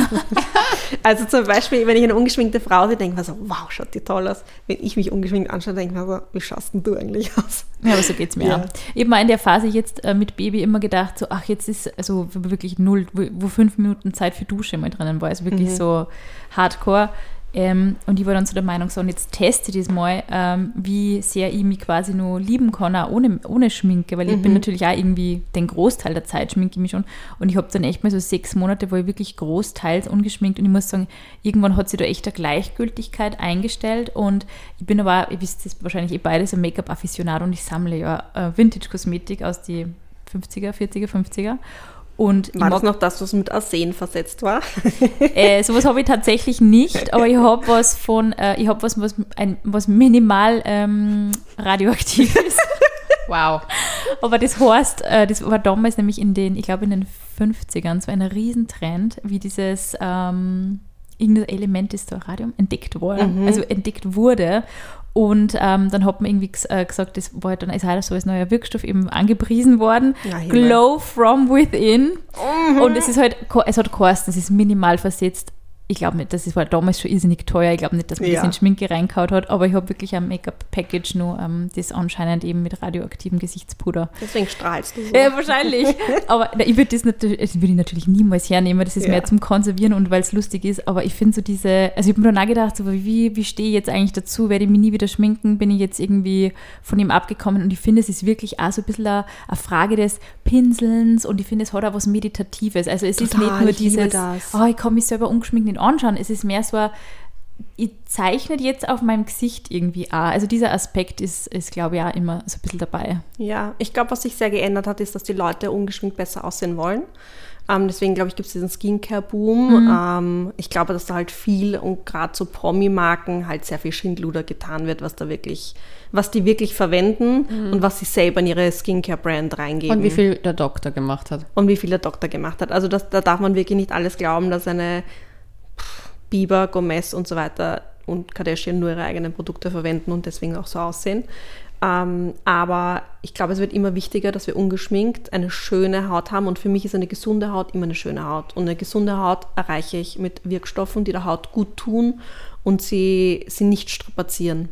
Also zum Beispiel, wenn ich eine ungeschminkte Frau sehe, denke ich mir so, wow, schaut die toll aus. Wenn ich mich ungeschminkt anschaue, denke ich mir so, wie schaust denn du eigentlich aus? Ja, aber so geht es mir ja. auch. Ich habe mal in der Phase jetzt äh, mit Baby immer gedacht, so, ach, jetzt ist also wirklich null, wo, wo fünf Minuten Zeit für Dusche mal drinnen war. Also wirklich mhm. so hardcore. Ähm, und ich war dann so der Meinung, so, und jetzt teste ich das mal, ähm, wie sehr ich mich quasi nur lieben kann, auch ohne, ohne Schminke, weil ich Mhm. bin natürlich auch irgendwie, den Großteil der Zeit schminke ich mich schon. Und ich habe dann echt mal so sechs Monate, wo ich wirklich großteils ungeschminkt, und ich muss sagen, irgendwann hat sich da echt eine Gleichgültigkeit eingestellt, und ich bin aber, ihr wisst das wahrscheinlich eh beide, so Make-up-Afficionado, und ich sammle ja äh, Vintage-Kosmetik aus die fünfziger, vierziger, fünfziger. Und war das noch das, was mit Arsen versetzt war? Äh, sowas habe ich tatsächlich nicht, aber ich habe was von, äh, ich habe was, was, ein, was minimal ähm, radioaktiv ist. Wow. Aber das heißt, äh, das war damals nämlich in den, ich glaube in den fünfzigern, so ein Riesentrend, wie dieses, ähm, irgendein Element ist da, Radium, entdeckt worden, Mhm. also entdeckt wurde. Und ähm, dann hat man irgendwie gs- äh, gesagt, das war halt dann ist halt so als neuer Wirkstoff eben angepriesen worden. Ja, Himmel. Glow from within. Mhm. Und es ist halt, es hat gekostet, es ist minimal versetzt. Ich glaube nicht, das war damals schon irrsinnig teuer. Ich glaube nicht, dass man Ja. das in Schminke reingehauen hat. Aber ich habe wirklich ein Make-up-Package nur, ähm, das anscheinend eben mit radioaktivem Gesichtspuder. Deswegen strahlst du so. Ja, wahrscheinlich. Aber na, ich würde das, natürlich, das würde ich natürlich niemals hernehmen. Das ist Ja. mehr zum Konservieren und weil es lustig ist. Aber ich finde so diese, also ich habe mir dann auch gedacht, so, wie, wie stehe ich jetzt eigentlich dazu? Werde ich mich nie wieder schminken? Bin ich jetzt irgendwie von ihm abgekommen? Und ich finde, es ist wirklich auch so ein bisschen eine, eine Frage des Pinselns, und ich finde, es hat auch was Meditatives. Also es ist Total, nicht nur ich liebe dieses, das. oh, ich kann mich selber ungeschminkt nicht anschauen. Es ist mehr so ein, ich zeichne jetzt auf meinem Gesicht irgendwie auch. Also dieser Aspekt ist, ist glaube ich, auch immer so ein bisschen dabei. Ja, ich glaube, was sich sehr geändert hat, ist, dass die Leute ungeschminkt besser aussehen wollen. Ähm, deswegen, glaube ich, gibt es diesen Skincare-Boom. Mhm. Ähm, ich glaube, dass da halt viel, und gerade so Promi-Marken, halt sehr viel Schindluder getan wird, was da wirklich, was die wirklich verwenden und was sie selber in ihre Skincare-Brand reingeben. Und wie viel der Doktor gemacht hat. Und wie viel der Doktor gemacht hat. Also das, da darf man wirklich nicht alles glauben, dass eine pff, Bieber, Gomez und so weiter und Kardashian nur ihre eigenen Produkte verwenden und deswegen auch so aussehen. Ähm, aber ich glaube, es wird immer wichtiger, dass wir ungeschminkt eine schöne Haut haben, und für mich ist eine gesunde Haut immer eine schöne Haut. Und eine gesunde Haut erreiche ich mit Wirkstoffen, die der Haut gut tun und sie, sie nicht strapazieren.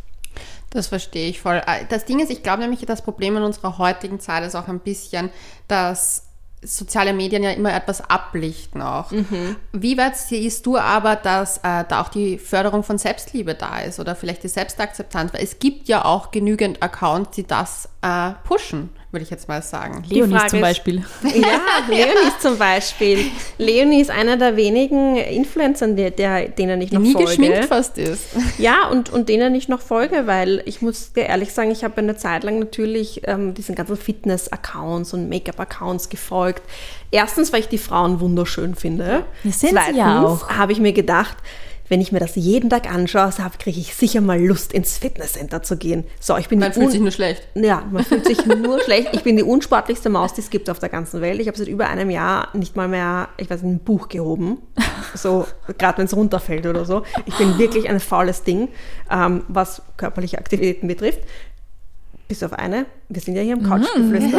Das verstehe ich voll. Das Ding ist, ich glaube nämlich, das Problem in unserer heutigen Zeit ist auch ein bisschen, dass soziale Medien ja immer etwas ablichten auch. Mhm. Wie weit siehst du aber, dass äh, da auch die Förderung von Selbstliebe da ist oder vielleicht die Selbstakzeptanz? Weil es gibt ja auch genügend Accounts, die das äh, pushen, würde ich jetzt mal sagen. Leonie Frage zum ist- Beispiel. Ja, Leonie zum Beispiel. Leonie ist einer der wenigen Influencer, der, der, denen ich Die noch nie folge. geschminkt fast ist. Ja, und, und denen ich noch folge, weil ich muss dir ehrlich sagen, ich habe eine Zeit lang natürlich ähm, diesen ganzen Fitness-Accounts und Make-up-Accounts gefolgt. Erstens, weil ich die Frauen wunderschön finde. Ja, sind sie Zweitens ja auch. habe ich mir gedacht, wenn ich mir das jeden Tag anschaue, so kriege ich sicher mal Lust, ins Fitnesscenter zu gehen. So, ich bin Man die fühlt un- sich nur schlecht. Ja, man fühlt sich nur schlecht. Ich bin die unsportlichste Maus, die es gibt auf der ganzen Welt. Ich habe seit über einem Jahr nicht mal mehr, ich weiß nicht, ein Buch gehoben. So, gerade wenn es runterfällt oder so. Ich bin wirklich ein faules Ding, ähm, was körperliche Aktivitäten betrifft. Bis auf eine. Wir sind ja hier im Couchgeflüster.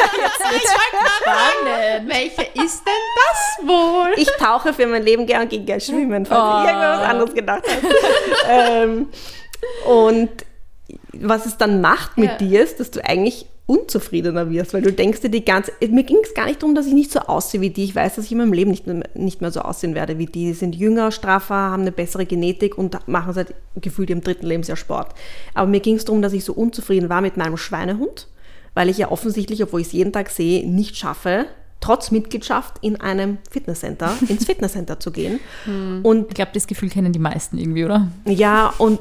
Spannend. Welche ist denn das wohl? Ich tauche für mein Leben gern und gehe gern schwimmen, falls Oh. du irgendwas anderes gedacht hast. ähm, und was es dann macht mit ja. dir ist, dass du eigentlich unzufriedener wirst, weil du denkst dir die ganze, mir ging es gar nicht darum, dass ich nicht so aussehe wie die, ich weiß, dass ich in meinem Leben nicht mehr, nicht mehr so aussehen werde wie die, die sind jünger, straffer, haben eine bessere Genetik und machen seit gefühlt ihrem dritten Lebensjahr Sport. Aber mir ging es darum, dass ich so unzufrieden war mit meinem Schweinehund, weil ich ja offensichtlich, obwohl ich es jeden Tag sehe, nicht schaffe, trotz Mitgliedschaft in einem Fitnesscenter, ins Fitnesscenter zu gehen. Hm. Und ich glaube, das Gefühl kennen die meisten irgendwie, oder? Ja, und,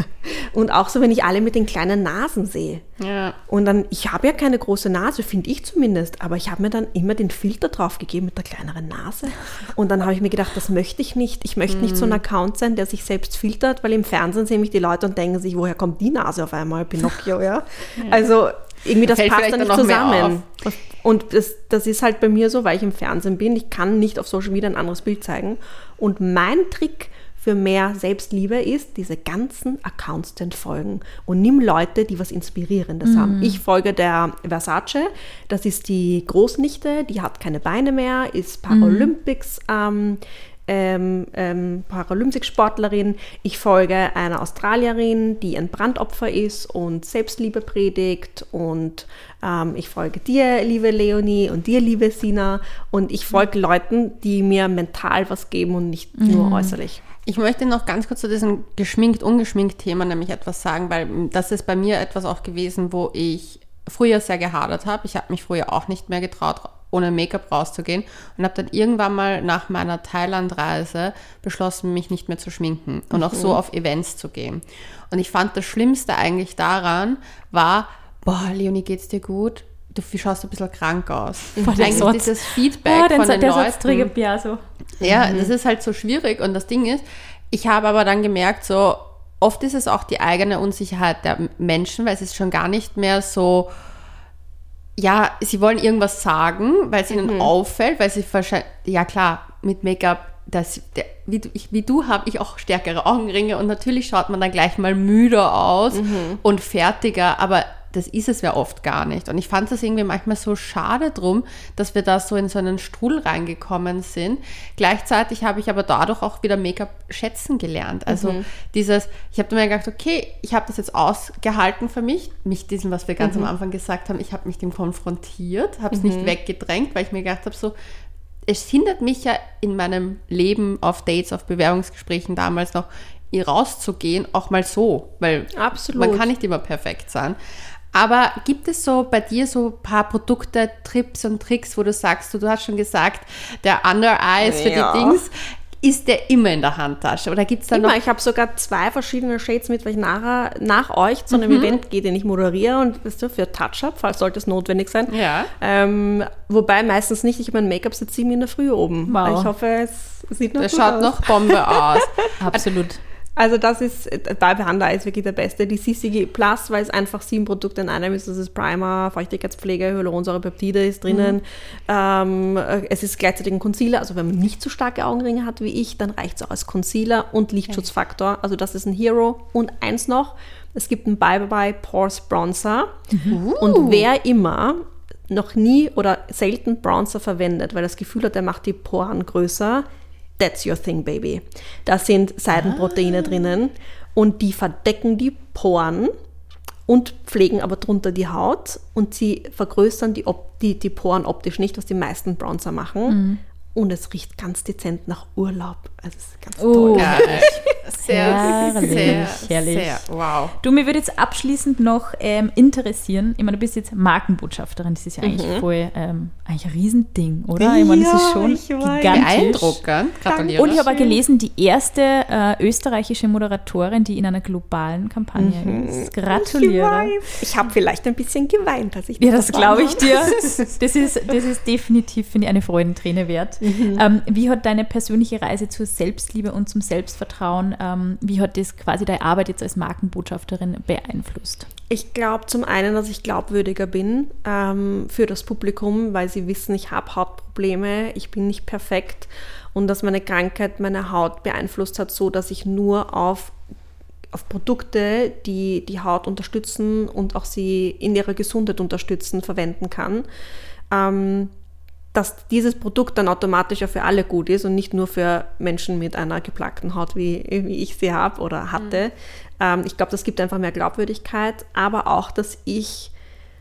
und auch so, wenn ich alle mit den kleinen Nasen sehe. Ja. Und dann, ich habe ja keine große Nase, finde ich zumindest, aber ich habe mir dann immer den Filter drauf gegeben mit der kleineren Nase. Und dann habe ich mir gedacht, das möchte ich nicht. Ich möchte nicht so ein Account sein, der sich selbst filtert, weil im Fernsehen sehen mich die Leute und denken sich, woher kommt die Nase auf einmal, Pinocchio, ja? ja. Also irgendwie, das Fällt passt dann nicht dann zusammen. Und das, das ist halt bei mir so, weil ich im Fernsehen bin. Ich kann nicht auf Social Media ein anderes Bild zeigen. Und mein Trick für mehr Selbstliebe ist, diese ganzen Accounts zu entfolgen. Und nimm Leute, die was Inspirierendes mm. haben. Ich folge der Versace, das ist die Großnichte, die hat keine Beine mehr, ist Paralympics, mm. ähm, Ähm, ähm, Paralympic-Sportlerin. Ich folge einer Australierin, die ein Brandopfer ist und Selbstliebe predigt und ähm, ich folge dir, liebe Leonie, und dir, liebe Sina, und ich folge mhm. Leuten, die mir mental was geben und nicht mhm. nur äußerlich. Ich möchte noch ganz kurz zu diesem geschminkt-ungeschminkt-Thema nämlich etwas sagen, weil das ist bei mir etwas auch gewesen, wo ich früher sehr gehadert habe. Ich habe mich früher auch nicht mehr getraut, ohne Make-up rauszugehen und habe dann irgendwann mal nach meiner Thailand-Reise beschlossen, mich nicht mehr zu schminken und auch so auf Events zu gehen. Und ich fand das Schlimmste eigentlich daran war, boah, Leonie, geht's dir gut? Du schaust ein bisschen krank aus. Voll eigentlich Satz. dieses Feedback oh, von den der Leuten. Satz triggert ja so. Ja, mhm. das ist halt so schwierig und das Ding ist, ich habe aber dann gemerkt, so oft ist es auch die eigene Unsicherheit der Menschen, weil es ist schon gar nicht mehr so, ja, sie wollen irgendwas sagen, weil es ihnen mhm. auffällt, weil sie wahrscheinlich, ja klar, mit Make-up, das, der, wie, du, ich, wie du habe ich auch stärkere Augenringe und natürlich schaut man dann gleich mal müder aus mhm. und fertiger, aber das ist es ja oft gar nicht. Und ich fand das irgendwie manchmal so schade drum, dass wir da so in so einen Strudel reingekommen sind. Gleichzeitig habe ich aber dadurch auch wieder Make-up schätzen gelernt. Also mhm. dieses, ich habe mir gedacht, okay, ich habe das jetzt ausgehalten für mich, mich diesem, was wir ganz mhm. am Anfang gesagt haben, ich habe mich dem konfrontiert, habe es mhm. nicht weggedrängt, weil ich mir gedacht habe, so, es hindert mich ja in meinem Leben auf Dates, auf Bewerbungsgesprächen damals noch, rauszugehen, auch mal so, weil Absolut. Man kann nicht immer perfekt sein. Aber gibt es so bei dir so ein paar Produkte, Tipps und Tricks, wo du sagst, du, du hast schon gesagt, der Under Eyes für ja. die Dings, ist der immer in der Handtasche? Oder gibt es da immer. noch? Ich habe sogar zwei verschiedene Shades mit, weil ich nachher, nach euch zu einem mhm. Event gehe, den ich moderiere und weißt du, für Touch-Up, falls sollte es notwendig sein. Ja. Ähm, wobei meistens nicht, ich habe mein Make-up sitze mir in der Früh oben. Wow. Ich hoffe, es sieht noch Das gut schaut aus. noch Bombe aus. Absolut. Also das ist, bei Behanda ist wirklich der beste. Die C C G Plus, weil es einfach sieben Produkte in einem ist. Das ist Primer, Feuchtigkeitspflege, Hyaluronsäure, Peptide ist drinnen. Mhm. Ähm, es ist gleichzeitig ein Concealer. Also wenn man nicht so starke Augenringe hat wie ich, dann reicht es auch als Concealer und Lichtschutzfaktor. Also das ist ein Hero. Und eins noch, es gibt einen Bye Bye Pores Bronzer. Mhm. Und wer immer noch nie oder selten Bronzer verwendet, weil das Gefühl hat, der macht die Poren größer, that's your thing, baby. Da sind Seidenproteine ah. drinnen und die verdecken die Poren und pflegen aber drunter die Haut und sie vergrößern die, die, die Poren optisch nicht, was die meisten Bronzer machen. Mhm. Und es riecht ganz dezent nach Urlaub. Also es ist ganz oh, toll. Geil. Sehr, herrlich, sehr, herrlich. sehr, wow. Du, mir würde jetzt abschließend noch ähm, interessieren, ich meine, du bist jetzt Markenbotschafterin, das ist ja eigentlich Mhm. voll, ähm, eigentlich ein Riesending, oder? Ich meine, das ist schon ich weiß. gigantisch. Beeindruckend. Gratuliere. Und ich habe auch gelesen, die erste äh, österreichische Moderatorin, die in einer globalen Kampagne Mhm. ist. Gratuliere. Ich, ich habe vielleicht ein bisschen geweint, als ich Ja, das erfahren glaube ich habe. dir. Das ist, das ist definitiv, finde ich, eine Freudenträne wert. Mhm. Ähm, wie hat deine persönliche Reise zur Selbstliebe und zum Selbstvertrauen, ähm, wie hat das quasi deine Arbeit jetzt als Markenbotschafterin beeinflusst? Ich glaube zum einen, dass ich glaubwürdiger bin ähm, für das Publikum, weil sie wissen, ich habe Hautprobleme, ich bin nicht perfekt und dass meine Krankheit meine Haut beeinflusst hat, so dass ich nur auf, auf Produkte, die die Haut unterstützen und auch sie in ihrer Gesundheit unterstützen, verwenden kann. Ähm, dass dieses Produkt dann automatisch ja für alle gut ist und nicht nur für Menschen mit einer geplagten Haut, wie, wie ich sie habe oder hatte. Ähm, ich glaube, das gibt einfach mehr Glaubwürdigkeit, aber auch, dass ich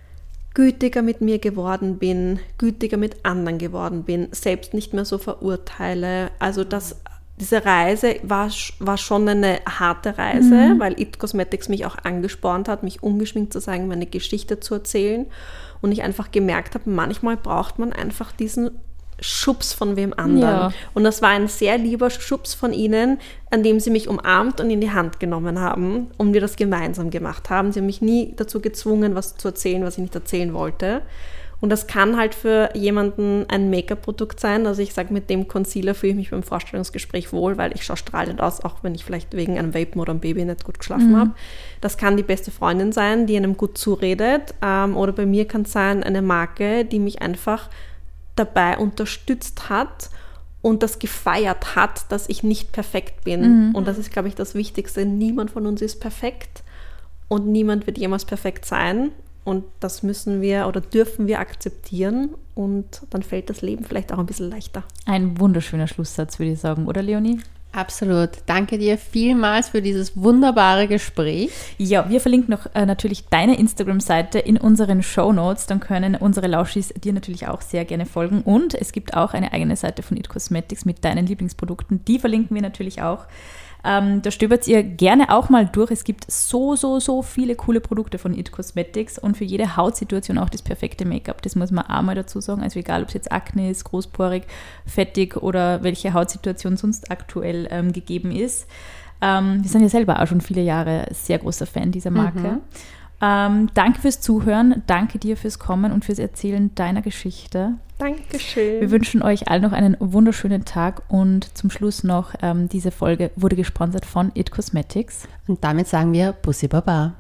gütiger mit mir geworden bin, gütiger mit anderen geworden bin, selbst nicht mehr so verurteile. Also das, diese Reise war, war schon eine harte Reise, mhm. weil It Cosmetics mich auch angespornt hat, mich ungeschminkt zu zeigen, meine Geschichte zu erzählen. Und ich einfach gemerkt habe, manchmal braucht man einfach diesen Schubs von wem anderen. Ja. Und das war ein sehr lieber Schubs von ihnen, an dem sie mich umarmt und in die Hand genommen haben und wir das gemeinsam gemacht haben. Sie haben mich nie dazu gezwungen, was zu erzählen, was ich nicht erzählen wollte. Und das kann halt für jemanden ein Make-up-Produkt sein. Also ich sage, mit dem Concealer fühle ich mich beim Vorstellungsgespräch wohl, weil ich schaue strahlend aus, auch wenn ich vielleicht wegen einem Vapen oder einem Baby nicht gut geschlafen mhm. habe. Das kann die beste Freundin sein, die einem gut zuredet. Ähm, oder bei mir kann es sein, eine Marke, die mich einfach dabei unterstützt hat und das gefeiert hat, dass ich nicht perfekt bin. Mhm. Und das ist, glaube ich, das Wichtigste. Niemand von uns ist perfekt und niemand wird jemals perfekt sein. Und das müssen wir oder dürfen wir akzeptieren und dann fällt das Leben vielleicht auch ein bisschen leichter. Ein wunderschöner Schlusssatz, würde ich sagen, oder Leonie? Absolut. Danke dir vielmals für dieses wunderbare Gespräch. Ja, wir verlinken noch äh, natürlich deine Instagram-Seite in unseren Shownotes. Dann können unsere Lauschis dir natürlich auch sehr gerne folgen. Und es gibt auch eine eigene Seite von It Cosmetics mit deinen Lieblingsprodukten. Die verlinken wir natürlich auch. Ähm, da stöbert ihr gerne auch mal durch. Es gibt so, so, so viele coole Produkte von It Cosmetics und für jede Hautsituation auch das perfekte Make-up. Das muss man auch mal dazu sagen. Also egal, ob es jetzt Akne ist, großporig, fettig oder welche Hautsituation sonst aktuell ähm, gegeben ist. Ähm, wir sind ja selber auch schon viele Jahre sehr großer Fan dieser Marke. Mhm. Ähm, danke fürs Zuhören, danke dir fürs Kommen und fürs Erzählen deiner Geschichte. Dankeschön. Wir wünschen euch allen noch einen wunderschönen Tag und zum Schluss noch, ähm, diese Folge wurde gesponsert von It Cosmetics. Und damit sagen wir Bussi Baba.